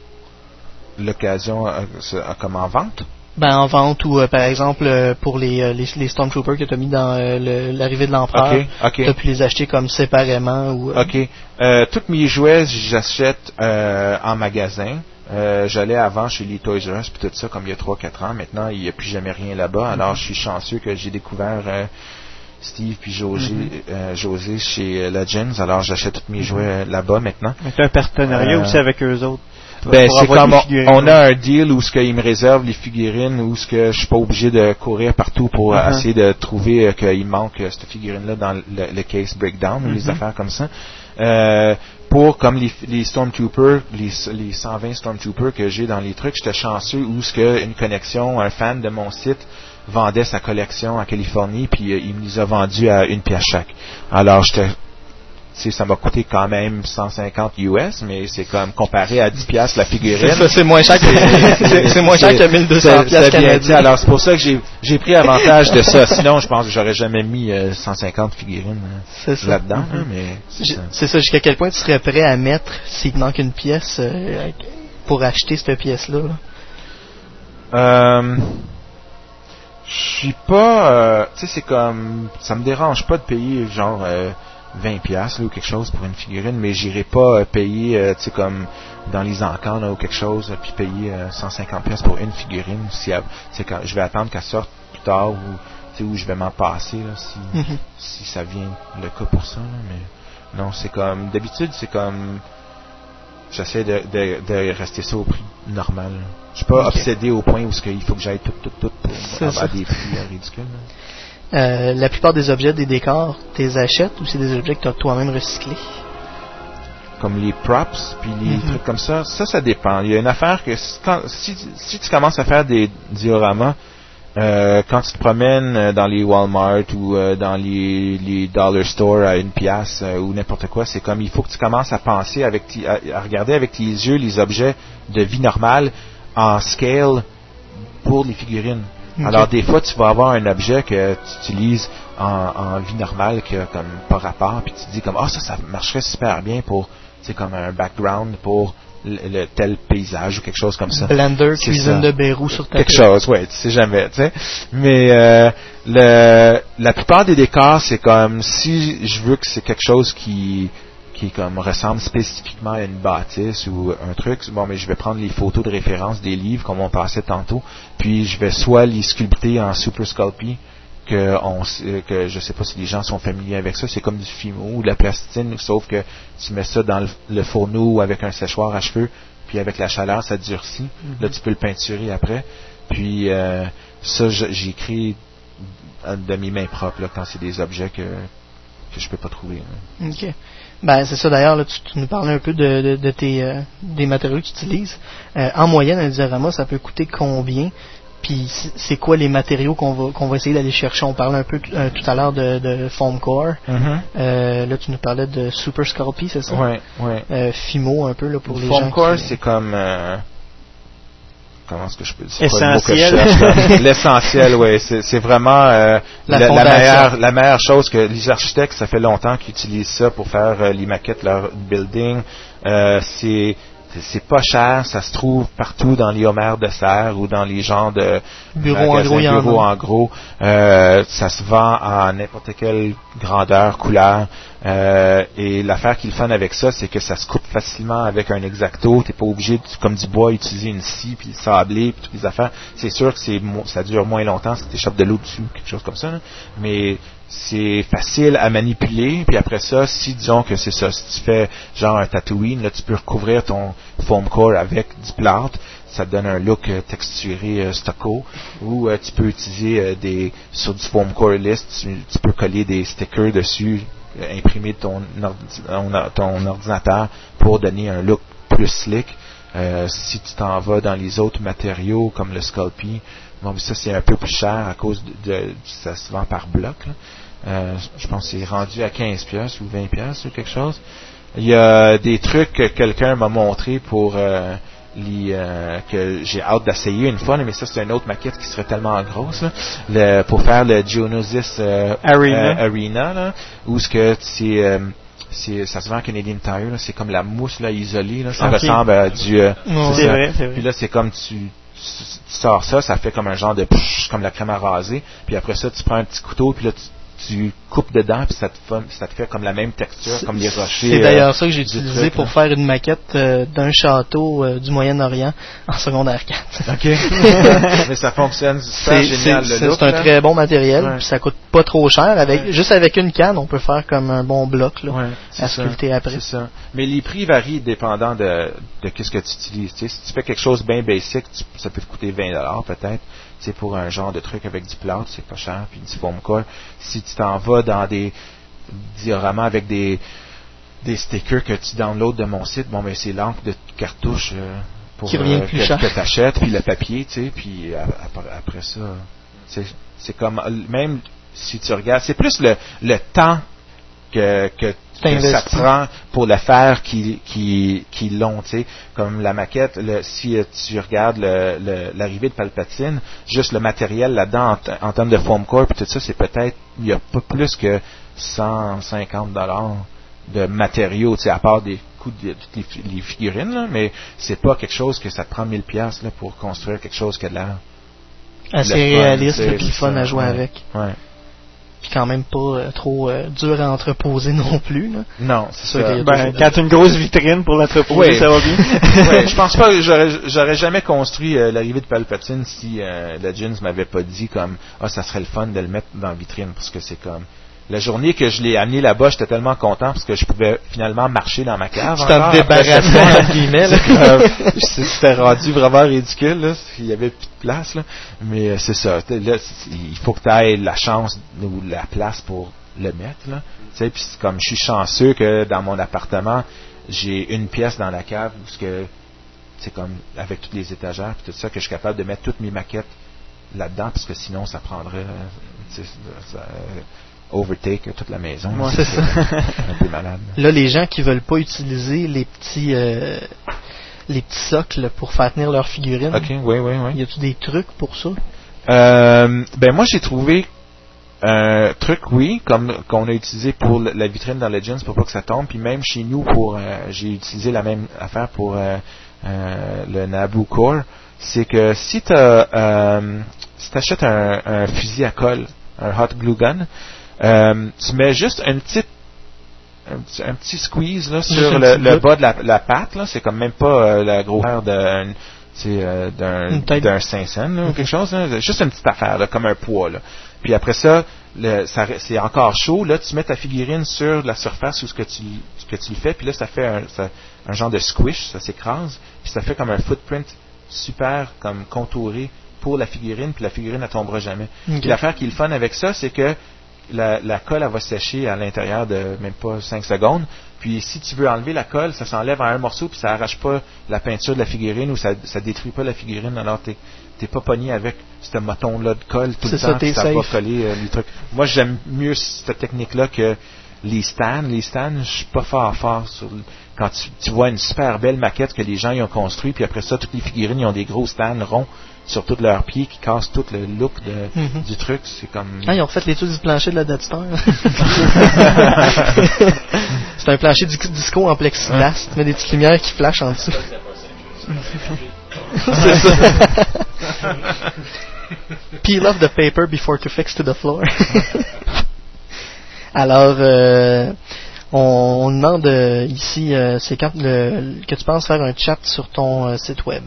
L'occasion euh, comme en vente? Ben en vente ou euh, par exemple euh, pour les, euh, les les Stormtroopers que tu as mis dans euh, le, l'arrivée de l'Empereur, okay, okay. tu as pu les acheter comme séparément ou euh... OK. Euh, toutes mes jouets, j'achète euh, en magasin. Euh, j'allais avant chez les Toys R Us puis tout ça comme il y a trois quatre ans. Maintenant, il n'y a plus jamais rien là-bas. Alors, je suis chanceux que j'ai découvert euh, Steve puis José, mm-hmm. euh, José chez Legends. Alors, j'achète tous mes jouets euh, là-bas maintenant. Mais tu as un partenariat euh, aussi avec eux autres. Ben, c'est comme on, on a un deal où ce qu'ils me réservent les figurines, où ce que je suis pas obligé de courir partout pour uh-huh. essayer de trouver euh, qu'il manque euh, cette figurine-là dans le, le case breakdown ou uh-huh. les affaires comme ça. Euh, pour comme les, les Stormtroopers, les, les cent vingt Stormtroopers que j'ai dans les trucs, j'étais chanceux où ce que une connexion, un fan de mon site vendait sa collection en Californie, puis euh, il me les a vendus à une pièce chaque. Alors j'étais T'sais, ça m'a coûté quand même cent cinquante U S, mais c'est comme comparé à dix piastres la figurine. C'est, ça, c'est moins cher que, c'est, c'est moins cher que mille deux cents piastres canadiens. Alors c'est pour ça que j'ai, j'ai pris avantage de ça. Sinon, je pense que j'aurais jamais mis euh, cent cinquante figurines euh, là-dedans. Mm-hmm. Hein, mais c'est, ça. c'est ça. Jusqu'à quel point tu serais prêt à mettre s'il te manque une pièce euh, pour acheter cette pièce-là? Là? Euh, je suis pas. Euh, tu sais, c'est comme ça me dérange pas de payer genre. Euh, vingt piastres ou quelque chose pour une figurine, mais j'irai pas euh, payer euh, tu sais comme dans les encans là, ou quelque chose euh, puis payer euh, cent cinquante piastres pour une figurine si elle, quand je vais attendre qu'elle sorte plus tard ou tu sais où je vais m'en passer là, si mm-hmm. si ça vient le cas pour ça là, mais non, c'est comme d'habitude c'est comme j'essaie de, de, de rester ça au prix normal. Je suis pas okay. obsédé au point où ce qu'il faut que j'aille tout tout tout pour avoir des prix euh, ridicules là. Euh, la plupart des objets, des décors, tu les achètes ou c'est des objets que tu as toi-même recyclés? Comme les props, puis les mm-hmm. trucs comme ça, ça, ça dépend. Il y a une affaire que quand, si, si tu commences à faire des dioramas, euh, quand tu te promènes dans les Walmart ou euh, dans les, les Dollar Store à une pièce euh, ou n'importe quoi, c'est comme il faut que tu commences à penser, avec t- à, à regarder avec tes yeux les objets de vie normale en scale pour les figurines. Okay. Alors, des fois, tu vas avoir un objet que tu utilises en, en vie normale qui a comme pas rapport, puis tu te dis comme, ah, oh, ça, ça marcherait super bien pour, tu sais, comme un background pour le, le tel paysage ou quelque chose comme ça. Blender, c'est cuisine ça. De Bérou sur ta Quelque tête. Chose, ouais, tu sais jamais, tu sais. Mais euh, le, la plupart des décors, c'est comme, si je veux que c'est quelque chose qui qui comme ressemble spécifiquement à une bâtisse ou un truc, bon, mais je vais prendre les photos de référence des livres comme on passait tantôt, puis je vais soit les sculpter en Super Sculpey, que on que je sais pas si les gens sont familiers avec ça, c'est comme du fimo ou de la plastine, sauf que tu mets ça dans le, le fourneau ou avec un séchoir à cheveux, puis avec la chaleur ça durcit. Mm-hmm. Là tu peux le peinturer après. Puis euh, ça j'ai écrit de mes mains propres là, quand c'est des objets que que je peux pas trouver. Là. Ok. Ben c'est ça d'ailleurs là, tu, tu nous parlais un peu de, de, de tes euh, des matériaux que tu utilises. Euh, en moyenne un diorama ça peut coûter combien? Puis c'est quoi les matériaux qu'on va qu'on va essayer d'aller chercher? On parlait un peu euh, tout à l'heure de, de foam core. Mm-hmm. Euh, là tu nous parlais de Super Sculpey, c'est ça? Ouais, ouais. Euh, Fimo un peu là pour les foam gens. Foam core qui... c'est comme euh, comment est-ce que je peux dire? Essentiel. L'essentiel, oui. C'est, c'est vraiment euh, la, la, la, meilleure, la meilleure chose que les architectes, ça fait longtemps qu'ils utilisent ça pour faire euh, les maquettes de leur building. Euh, c'est c'est pas cher, ça se trouve partout dans les homères de serre ou dans les genres de bureaux en gros. Bureaux en gros. Euh, ça se vend à n'importe quelle grandeur, couleur. Euh, et l'affaire qui est le fun avec ça, c'est que ça se coupe facilement avec un X-Acto. T'es pas obligé, de, comme du bois, utiliser une scie, puis le sablé, puis toutes les affaires. C'est sûr que c'est ça dure moins longtemps si tu échappes de l'eau dessus, quelque chose comme ça. Là. Mais c'est facile à manipuler. Puis après ça, si disons que c'est ça, si tu fais genre un Tatooine, là, tu peux recouvrir ton foam core avec du plâtre. Ça te donne un look euh, texturé euh, stucco. Ou euh, tu peux utiliser euh, des sur du foam core list, tu, tu peux coller des stickers dessus, euh, imprimer ton, ordi, ton ordinateur pour donner un look plus slick. Euh, si tu t'en vas dans les autres matériaux comme le Sculpey, bon, ça c'est un peu plus cher à cause de, de ça se vend par bloc. Là. Euh, je pense que c'est rendu à quinze piastres ou vingt piastres ou quelque chose. Il y a des trucs que quelqu'un m'a montré pour euh, les, euh, que j'ai hâte d'essayer une fois, mais ça c'est une autre maquette qui serait tellement grosse là, le, pour faire le Geonosis euh, Arena, euh, Arena là, où ce que c'est euh, C'est, ça se vend à Canadian Tire, là, c'est comme la mousse là, isolée, là, ça okay. ressemble à du... Euh, oh, c'est, c'est vrai, c'est vrai. Puis là, c'est comme tu, tu, tu sors ça, ça fait comme un genre de... Psh, comme la crème à raser. Puis après ça, tu prends un petit couteau, puis là, tu, tu coupes dedans, puis ça te, fait, ça te fait comme la même texture, c'est, comme les rochers. C'est d'ailleurs euh, ça que j'ai utilisé truc, pour là. faire une maquette euh, d'un château euh, du Moyen-Orient en secondaire quatre. OK. Mais ça fonctionne super c'est, génial. C'est, le look, c'est un là. très bon matériel, ouais. puis ça coûte pas trop cher. Avec ouais. Juste avec une canne, on peut faire comme un bon bloc là, ouais, à sculpter ça, après. C'est ça. Mais les prix varient dépendant de, de qu'est-ce que tu utilises. Tu sais, si tu fais quelque chose bien basic, tu, ça peut te coûter vingt dollars peut-être. C'est pour un genre de truc avec du plâtre, c'est pas cher, puis du foam core. Si tu t'en vas dans des dioramas avec des des stickers que tu downloads de mon site, bon ben c'est l'encre de cartouche euh, pour qui revient euh, plus que, cher. que t'achètes, puis le papier, tu sais, puis après, après ça, c'est, c'est comme même si tu regardes, c'est plus le le temps que que que ça te prend pour le faire qui qui qui l'ont, tu sais, comme la maquette. Le, si euh, tu regardes le, le, l'arrivée de Palpatine, juste le matériel là-dedans en, t- en termes de foam core puis tout ça, c'est peut-être il y a pas plus que cent cinquante dollars de matériaux, tu sais, à part des coûts de, de toutes les, les figurines, là, mais c'est pas quelque chose que ça te prend mille piastres là pour construire quelque chose qui a de l'air assez réaliste et puis fun à jouer ouais, avec. Ouais. Puis quand même pas euh, trop euh, dur à entreposer non plus. Là. Non, c'est ça. ça. Ben, quand tu as une grosse vitrine pour l'entreposer, oui. ça va bien. Oui, je pense pas que j'aurais, j'aurais jamais construit euh, l'arrivée de Palpatine si euh, Legends m'avait pas dit comme ah ça serait le fun de le mettre dans la vitrine parce que c'est comme la journée que je l'ai amené là-bas, j'étais tellement content parce que je pouvais finalement marcher dans ma cave. Tu t'en débarrassais entre guillemets. euh, c'était rendu vraiment ridicule, là. Il y avait plus de place, là. Mais euh, c'est ça. Là, c'est, il faut que tu aies la chance ou la place pour le mettre, là. Tu sais, puis comme je suis chanceux que dans mon appartement, j'ai une pièce dans la cave où ce que c'est comme avec toutes les étagères puis tout ça que je suis capable de mettre toutes mes maquettes là-dedans parce que sinon ça prendrait euh, ça, euh, overtake toute la maison. Ouais, c'est ça. Un peu malade. Là, les gens qui veulent pas utiliser les petits euh, les petits socles pour faire tenir leurs figurines. Ok, oui, oui, oui. Y a-t-il des trucs pour ça? Euh, ben moi j'ai trouvé un truc, oui, comme qu'on a utilisé pour la vitrine dans Legends pour pas que ça tombe, puis même chez nous pour euh, j'ai utilisé la même affaire pour euh, euh, le Naboo Core. C'est que si tu euh, si t'achètes un, un fusil à colle, un hot glue gun. Euh, tu mets juste une petite un, petit, un petit squeeze là, sur le, le bas de la, la patte. Là. C'est comme même pas euh, la grosseur d'un, euh, d'un, d'un Simpson ou quelque chose. Là. Juste une petite affaire, là, comme un poids. Là. Puis après ça, le, ça, c'est encore chaud. Là, tu mets ta figurine sur la surface où ce que tu, ce que tu le fais. Puis là, ça fait un, ça, un genre de squish. Ça s'écrase. Puis ça fait comme un footprint super comme contouré pour la figurine. Puis la figurine ne tombera jamais. Okay. Puis l'affaire qui est le fun avec ça, c'est que La, la colle, elle va sécher à l'intérieur de même pas cinq secondes. Puis, si tu veux enlever la colle, ça s'enlève en un morceau, puis ça arrache pas la peinture de la figurine ou ça, ça détruit pas la figurine. Alors, t'es, t'es pas pogné avec ce moton-là de colle tout c'est le ça, temps, puis ça va coller euh, les trucs. Moi, j'aime mieux cette technique-là que les stands. Les stands, je suis pas fort fort sur le, quand tu, tu vois une super belle maquette que les gens y ont construit, puis après ça, toutes les figurines, ils ont des gros stands ronds sur tous leurs pieds qui cassent tout le look de, mm-hmm. du truc. C'est comme... Ah, ils ont fait l'étude du plancher de la Death Star. C'est un plancher disco en plexiglas. Tu mets des petites lumières qui flashent en dessous. C'est ça. Peel off the paper before to fix to the floor. Alors, euh, on, on demande euh, ici, euh, c'est quand le, que tu penses faire un chat sur ton euh, site web.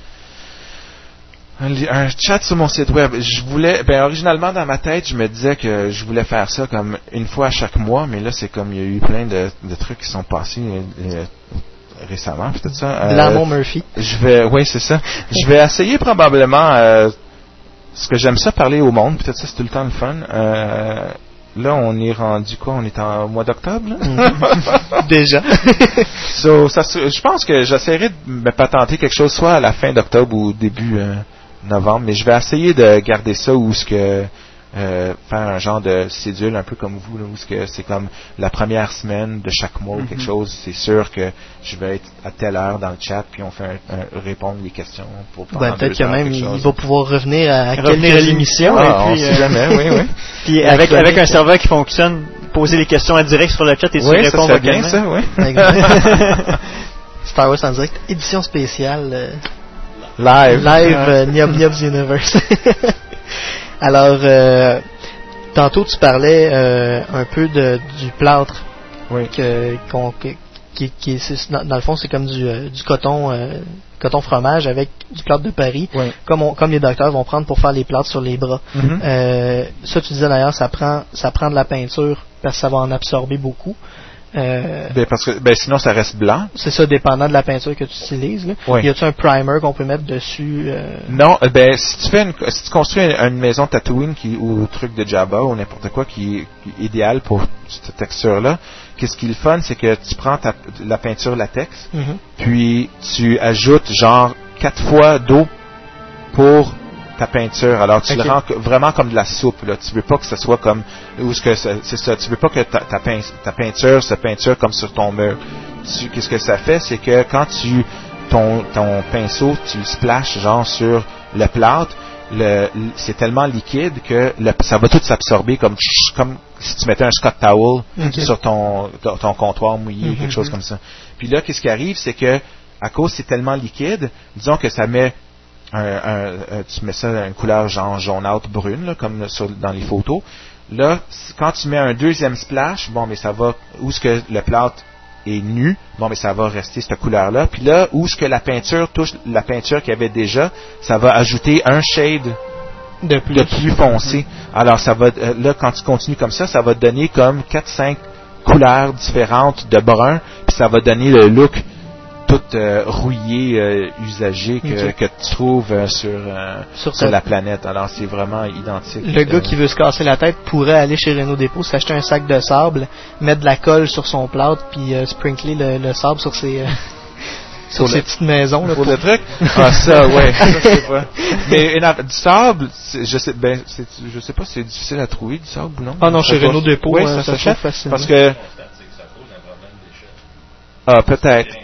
Un, un chat sur mon site web. Je voulais, ben originalement dans ma tête, je me disais que je voulais faire ça comme une fois à chaque mois, mais là c'est comme il y a eu plein de, de trucs qui sont passés euh, récemment, peut-être ça. Euh, Lamont Murphy. Je vais, oui c'est ça. Je vais essayer probablement. Euh, ce que j'aime ça parler au monde, peut-être ça c'est tout le temps le fun. Euh, Là, on est rendu quoi? On est en mois d'octobre, là? Mm. Déjà. so, ça, je pense que j'essaierai de me patenter quelque chose soit à la fin d'octobre ou début euh, novembre, mais je vais essayer de garder ça où ce que euh, faire un genre de cédule un peu comme vous, là, où ce que c'est comme la première semaine de chaque mois mm-hmm. ou quelque chose. C'est sûr que je vais être à telle heure dans le chat, puis on fait un, un, répondre les questions pour ben, peut-être que même il va pouvoir revenir à, à revenir à l'émission. Ah, et on puis, sait euh, jamais, oui, oui. Puis avec avec un serveur qui fonctionne, poser les questions en direct sur le chat et oui, tu réponds ça bien ça, oui. Star Wars en direct, édition spéciale. Euh, live. Live euh, Niob Niob's Universe. Alors, euh, tantôt tu parlais euh, un peu de, du plâtre, oui. que, qu'on, que, qui, qui est, dans, dans le fond c'est comme du, euh, du coton, euh, coton fromage avec du plâtre de Paris, oui. comme, on, comme les docteurs vont prendre pour faire les plâtres sur les bras. Mm-hmm. Euh, ça tu disais d'ailleurs, ça prend, ça prend de la peinture parce que ça va en absorber beaucoup. Euh, ben parce que ben sinon ça reste blanc. C'est ça, dépendant de la peinture que tu utilises. Là. Oui. Y a-t-il un primer qu'on peut mettre dessus euh... Non, ben si tu fais une, si tu construis une, une maison Tatooine qui ou truc de Jabba ou n'importe quoi qui est, qui est idéal pour cette texture-là, qu'est-ce qui est le fun, c'est que tu prends ta, la peinture latex, mm-hmm. puis tu ajoutes genre quatre fois d'eau pour ta peinture. Alors tu okay. le rends vraiment comme de la soupe. Là. Tu veux pas que ce soit comme ou ce que c'est ça. Tu veux pas que ta, ta, ta peinture se peinture comme sur ton mur. Tu, qu'est-ce que ça fait, c'est que quand tu ton ton pinceau, tu le splashes genre sur le plâtre, le, c'est tellement liquide que le, ça va tout s'absorber comme comme si tu mettais un Scott Towel okay. sur ton, ton ton comptoir mouillé ou mm-hmm. quelque chose comme ça. Puis là, qu'est-ce qui arrive, c'est que à cause c'est tellement liquide, disons que ça met Un, un, un, tu mets ça une couleur genre jaunâtre brune là, comme sur, dans les photos. Là, quand tu mets un deuxième splash, bon mais ça va où ce que le plâtre est nu, bon mais ça va rester cette couleur là. Puis là où ce que la peinture touche la peinture qu'il y avait déjà, ça va ajouter un shade de plus, de plus foncé. Alors ça va là quand tu continues comme ça, ça va donner comme quatre cinq couleurs différentes de brun, puis ça va donner le look tout euh, rouillé, euh, usagé que, okay. que tu trouves euh, sur, euh, sur, sur la planète. Alors, c'est vraiment identique. Le euh, gars qui veut se casser la tête pourrait aller chez Renault Dépôt, s'acheter un sac de sable, mettre de la colle sur son plâtre, puis euh, sprinkler le, le sable sur ses... Euh, sur ses petites maisons. Là, pour, pour le truc? Ah, ça, ouais. Ça, je sais pas. Mais une, du sable, c'est, je sais, ben, c'est, je sais pas si c'est difficile à trouver, du sable ou non. Ah non, chez Renault Dépôt, oui, hein, ça, ça s'achète facilement. Parce que... Ah, peut-être.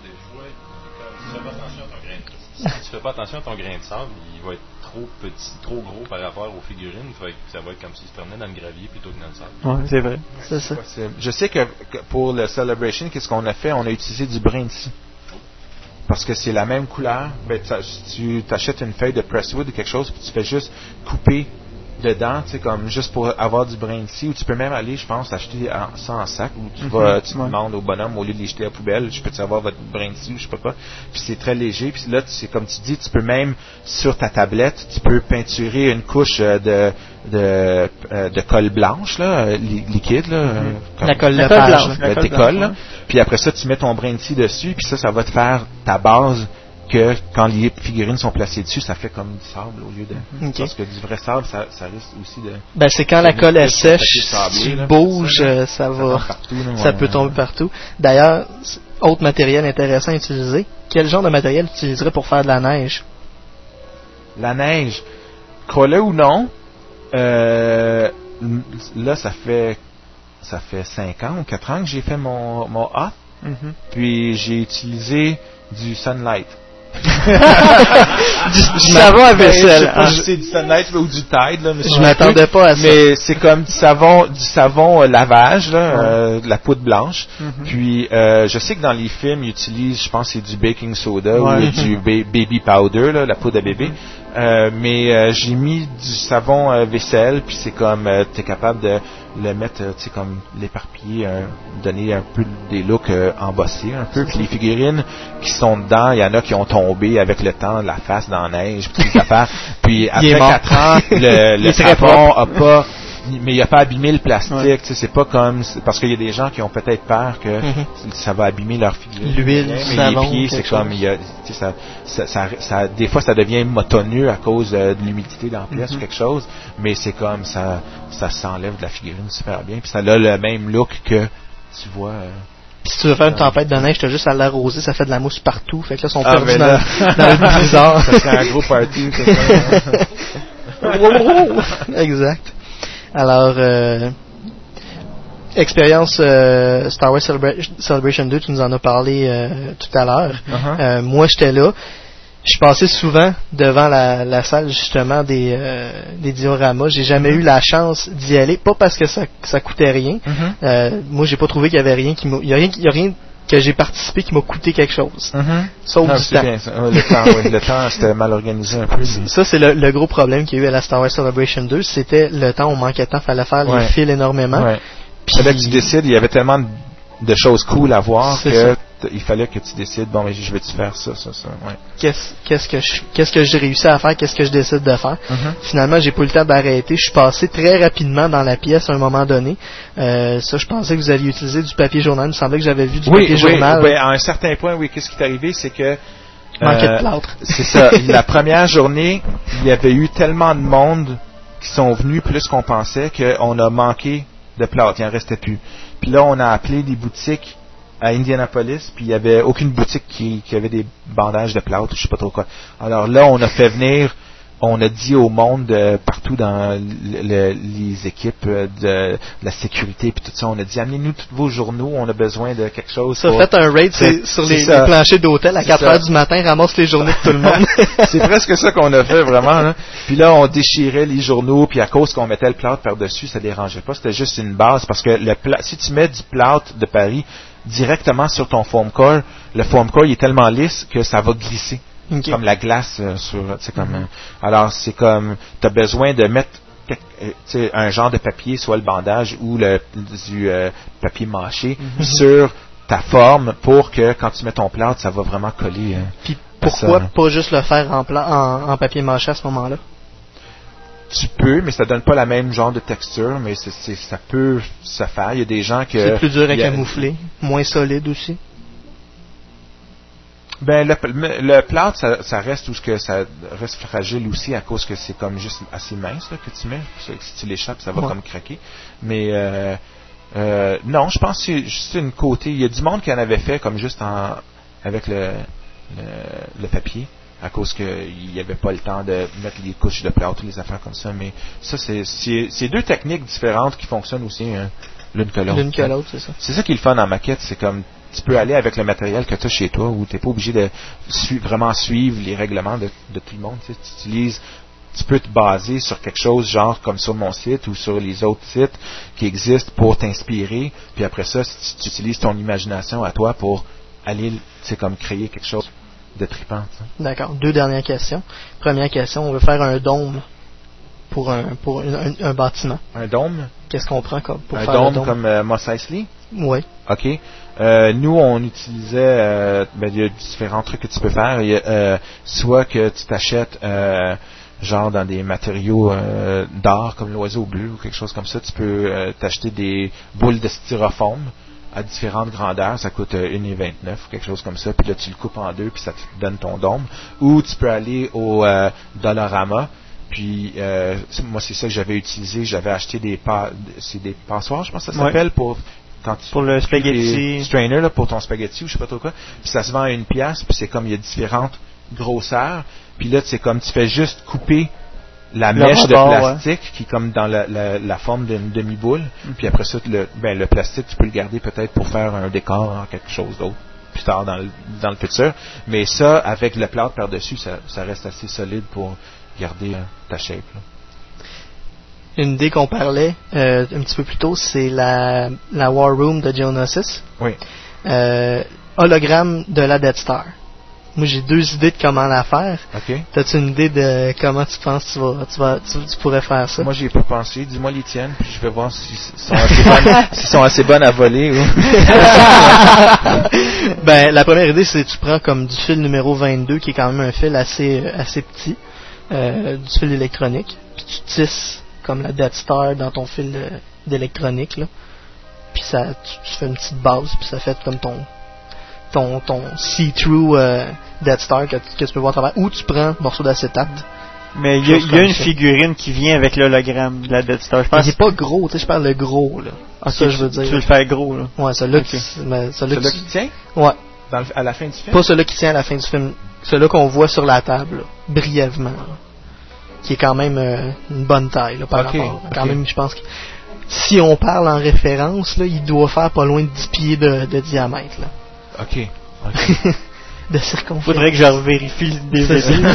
Si tu fais pas attention à ton grain de sable, il va être trop petit, trop gros par rapport aux figurines. Fait que ça va être comme s'il se promenait dans le gravier plutôt que dans le sable. Ouais, c'est vrai. C'est ça. Je sais que, que pour le Celebration, qu'est-ce qu'on a fait? On a utilisé du brin de scie. Parce que c'est la même couleur. Ben, tu achètes une feuille de presswood ou quelque chose, puis tu fais juste couper dedans, tu sais, comme juste pour avoir du brin de scie, ou tu peux même aller, je pense, acheter en, ça en sac, ou tu Mm-hmm. vas, tu Ouais. demandes au bonhomme, au lieu de les jeter à la poubelle, je peux-tu avoir votre brin de scie, ou je sais pas quoi. Puis c'est très léger, puis là, c'est comme tu dis, tu peux même, sur ta tablette, tu peux peinturer une couche euh, de, de, euh, de colle blanche, là, euh, li- liquide, là. euh, comme- La colle La de colle page. blanche. là. La euh, colle tes blanche, colles, là. ouais. Puis après ça, tu mets ton brin de scie dessus, puis ça, ça va te faire ta base que quand les figurines sont placées dessus, ça fait comme du sable au lieu de... Ok. Parce que du vrai sable, ça, ça risque aussi de... Ben, c'est quand la C'est colle est juste le sèche, papier sablé, si tu là, bouges, c'est ça, là. euh, ça Ça va, tombe partout, là, ça ouais. peut tomber partout. D'ailleurs, c- autre matériel intéressant à utiliser. Quel genre de matériel tu utiliserais pour faire de la neige? La neige, crois-le ou non, euh, là, ça fait ça fait cinq ans ou quatre ans que j'ai fait mon, mon hot, Mhm. puis j'ai utilisé du Sunlight. Du, du savon à Ben, je sais vaisselle. pas hein. si c'est du Sunlight ou du Tide, là, mais Je m'attendais pas à ça. Mais c'est comme du savon, du savon euh, lavage, là, euh, de la poudre blanche. Mhm. Puis euh, je sais que dans les films, ils utilisent, je pense, que c'est du baking soda Ouais. ou du ba- baby powder, là, la poudre à bébé. Euh, mais euh, j'ai mis du savon euh, vaisselle, puis c'est comme euh, t'es capable de le mettre, euh, tu sais, comme l'éparpiller, euh, donner un peu des looks euh, embossés un peu. Puis les figurines qui sont dedans, il y en a qui ont tombé avec le temps, la face dans la neige, puis toutes les affaires. Puis Il est après mort. quatre ans, le, Il le est très savon a pas, mais il a pas abîmé le plastique. Ouais. Tu sais, c'est pas comme c'est- parce qu'il y a des gens qui ont peut-être peur que Mhm. ça va abîmer leur figurine. L'huile, mais du savon, les pieds, c'est quelque comme chose. il y a, tu sais, ça, ça, ça, ça- des fois ça devient motonneux à cause euh, de l'humidité dans la pièce Mhm. ou quelque chose, mais c'est comme ça, ça s'enlève de la figurine super bien, puis ça a le même look que tu vois. euh, Puis si tu veux faire une tempête de neige, t'as juste à l'arroser, ça fait de la mousse partout. Fait que là, ils sont Ah, perdus mais dans, là- dans le blizzard. ça serait un gros party. ça. Exact. Alors, euh, expérience euh, Star Wars Celebra- Celebration deux, tu nous en as parlé euh, tout à l'heure. Uh-huh. Euh, moi, j'étais là. Je passais souvent devant la, la salle justement des, euh, des dioramas. J'ai jamais eu la chance d'y aller, pas parce que ça, ça coûtait rien. Mhm. Euh, moi, j'ai pas trouvé qu'il y avait rien qui m'a, il y a rien, il y a rien que j'ai participé qui m'a coûté quelque chose. Mhm. Sauf Ah, du c'est temps. bien ça. Ouais, le temps, oui, le temps, c'était mal organisé un peu. mais- Ça, c'est le, le gros problème qu'il y a eu à la Star Wars Celebration deux, c'était le temps, on manquait de temps, fallait faire Ouais. les fils énormément. Ouais. Puis- Fallait que tu décides, il y avait tellement de, de choses cool à voir C'est que ça. t- il fallait que tu décides, bon, mais je vais-tu faire ça, ça, ça, ouais. Qu'est-ce, qu'est-ce que je, qu'est-ce que j'ai réussi à faire, qu'est-ce que je décide de faire. Mhm. Finalement, j'ai pas eu le temps d'arrêter. Je suis passé très rapidement dans la pièce à un moment donné. Euh, ça, je pensais que vous alliez utiliser du papier journal. Il me semblait que j'avais vu du Oui, papier oui, journal. ben, à un certain point, oui, qu'est-ce qui est arrivé, c'est que Manquait euh, de plâtre. c'est ça. La première journée, il y avait eu tellement de monde qui sont venus plus qu'on pensait qu'on a manqué de plâtre. Il en restait plus. Puis là, on a appelé des boutiques à Indianapolis, puis il y avait aucune boutique qui, qui avait des bandages de plâtre, ou je sais pas trop quoi. Alors là, on a fait venir, on a dit au monde euh, partout dans le- le- les équipes euh, de, de la sécurité puis tout ça, on a dit amenez-nous tous vos journaux, on a besoin de quelque chose. Ça, pour- fait un raid C'est- c'est- sur c'est les, ça. les planchers d'hôtel à C'est quatre ça. heures du matin, ramasse les journaux de tout le monde. C'est presque ça qu'on a fait vraiment. Là. Puis là, on déchirait les journaux, puis à cause qu'on mettait le plâtre par-dessus, ça dérangeait pas. C'était juste une base, parce que le pla- si tu mets du plâtre de Paris directement sur ton foam core, le foam core il est tellement lisse que ça va glisser. Ok. Comme la glace euh, sur, c'est comme. euh, alors c'est comme, t'as besoin de mettre quel- euh, tu sais, un genre de papier, soit le bandage ou le du euh, papier mâché sur ta forme pour que quand tu mets ton plâtre, ça va vraiment coller. euh, Puis à ça, pourquoi là. pas juste le faire en, pla- en, en papier mâché à ce moment-là? Tu peux, mais ça donne pas la même genre de texture, mais c'est, c'est- ça peut se faire. Il y a des gens que C'est plus dur à il y a- camoufler, moins solide aussi. Ben le, le, le plâtre, ça, ça reste où ce que ça reste fragile aussi à cause que c'est comme juste assez mince là, que tu mets. Si tu l'échappes, ça va Ouais. comme craquer. Mais euh, euh, non, je pense que c'est juste une côté. Il y a du monde qui en avait fait comme juste en avec le le, le papier à cause qu'il n'y avait pas le temps de mettre les couches de plâtre, les affaires comme ça. Mais ça, c'est c'est, c'est deux techniques différentes qui fonctionnent aussi hein, l'une que l'autre. L'une que l'autre, c'est ça. C'est ça qui est le fun en maquette, c'est comme tu peux aller avec le matériel que tu as chez toi où tu n'es pas obligé de su- vraiment suivre les règlements de, de tout le monde. Tu sais. Tu utilises, tu peux te baser sur quelque chose genre comme sur mon site ou sur les autres sites qui existent pour t'inspirer. Puis après ça, si tu utilises ton imagination à toi pour aller, c'est comme créer quelque chose de trippant. Tu sais. D'accord. Deux dernières questions. Première question, on veut faire un dôme pour un pour un, un, un bâtiment. Un dôme? Qu'est-ce qu'on prend comme pour un faire dôme, le dôme comme euh, Mos Eisley? Oui. OK. Euh, nous, on utilisait... Euh, ben, il y a différents trucs que tu peux faire. Il y a, euh, soit que tu t'achètes... Euh, genre dans des matériaux euh, d'art comme l'oiseau bleu ou quelque chose comme ça, tu peux euh, t'acheter des boules de styrofoam à différentes grandeurs, ça coûte euh, un euro vingt-neuf ou quelque chose comme ça, puis là tu le coupes en deux puis ça te donne ton dôme. Ou tu peux aller au euh, Dollarama, puis euh, moi c'est ça que j'avais utilisé, j'avais acheté des pa- c'est des passoires, je pense que ça s'appelle, ouais. pour quand tu pour le spaghetti strainer là, pour ton spaghetti ou je sais pas trop quoi, puis ça se vend à une pièce, puis c'est comme il y a différentes grosseurs. Puis là, c'est comme tu fais juste couper la le mèche rapport, de plastique ouais. qui est comme dans la, la, la forme d'une demi-boule. Mm-hmm. Puis après ça, le, ben, le plastique, tu peux le garder peut-être pour faire un décor en quelque chose d'autre plus tard dans le, dans le futur. Mais ça, avec le plâtre par-dessus, ça, ça reste assez solide pour garder euh, ta shape. Là. Une idée qu'on parlait euh, un petit peu plus tôt, c'est la, la War Room de Geonosis. Oui. Euh, hologramme de la Death Star. Moi, j'ai deux idées de comment la faire. OK. T'as-tu une idée de comment tu penses que tu, vas, tu, vas, tu, tu pourrais faire ça? Moi, j'y ai pas pensé. Dis-moi les tiennes, puis je vais voir s'ils sont assez bonnes, s'ils sont assez bonnes à voler. Ou... ben, la première idée, c'est que tu prends comme du fil numéro vingt-deux, qui est quand même un fil assez, assez petit, euh, du fil électronique, puis tu tisses comme la Death Star dans ton fil de, d'électronique, là. Puis ça, tu, tu fais une petite base, puis ça fait comme ton... ton, ton see-through euh, Death Star que, que tu peux voir à travers, ou tu prends un morceau d'acétate. Mais il y a, y a une ça. figurine qui vient avec l'hologramme de la Death Star. Je pense. Il est pas gros, tu sais, je parle de gros, là. Ah, ça, je veux dire. Tu veux le faire gros, là. Ouais, celui-là okay. qui, mais celui celui-là qui, qui tient? Ouais. Dans le, à la fin du film? Pas celui qui tient à la fin du film. Celui-là qu'on voit sur la table, là, brièvement. Là, qui est quand même euh, une bonne taille, là, par okay. rapport. Okay. Quand même, je pense que si on parle en référence, là, il doit faire pas loin de dix pieds de, de diamètre, là. OK. Okay. de circonférence. Faudrait que je vérifie le D V D.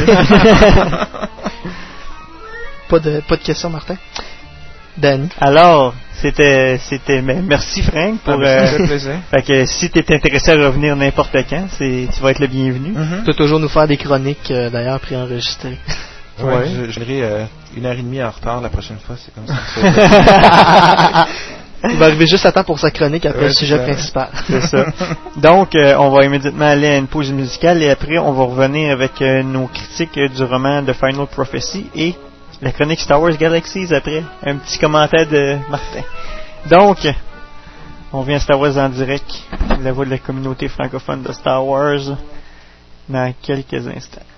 pas de pas de questions, Martin. Danny. Alors, c'était c'était merci Frank pour ah, euh, plaisir. Fait que si t'es intéressé à revenir n'importe quand, c'est tu vas être le bienvenu. Mm-hmm. Tu peux toujours nous faire des chroniques euh, d'ailleurs préenregistrées. Ouais, ouais. je, je serai euh, une heure et demie en retard la prochaine fois, c'est comme ça. Il va arriver juste à temps pour sa chronique après ouais, le sujet ça. principal. C'est ça. Donc, euh, on va immédiatement aller à une pause musicale et après, on va revenir avec euh, nos critiques euh, du roman de Final Prophecy et la chronique Star Wars Galaxies après. Un petit commentaire de Martin. Donc, on vient à Star Wars en direct, la voix de la communauté francophone de Star Wars, dans quelques instants.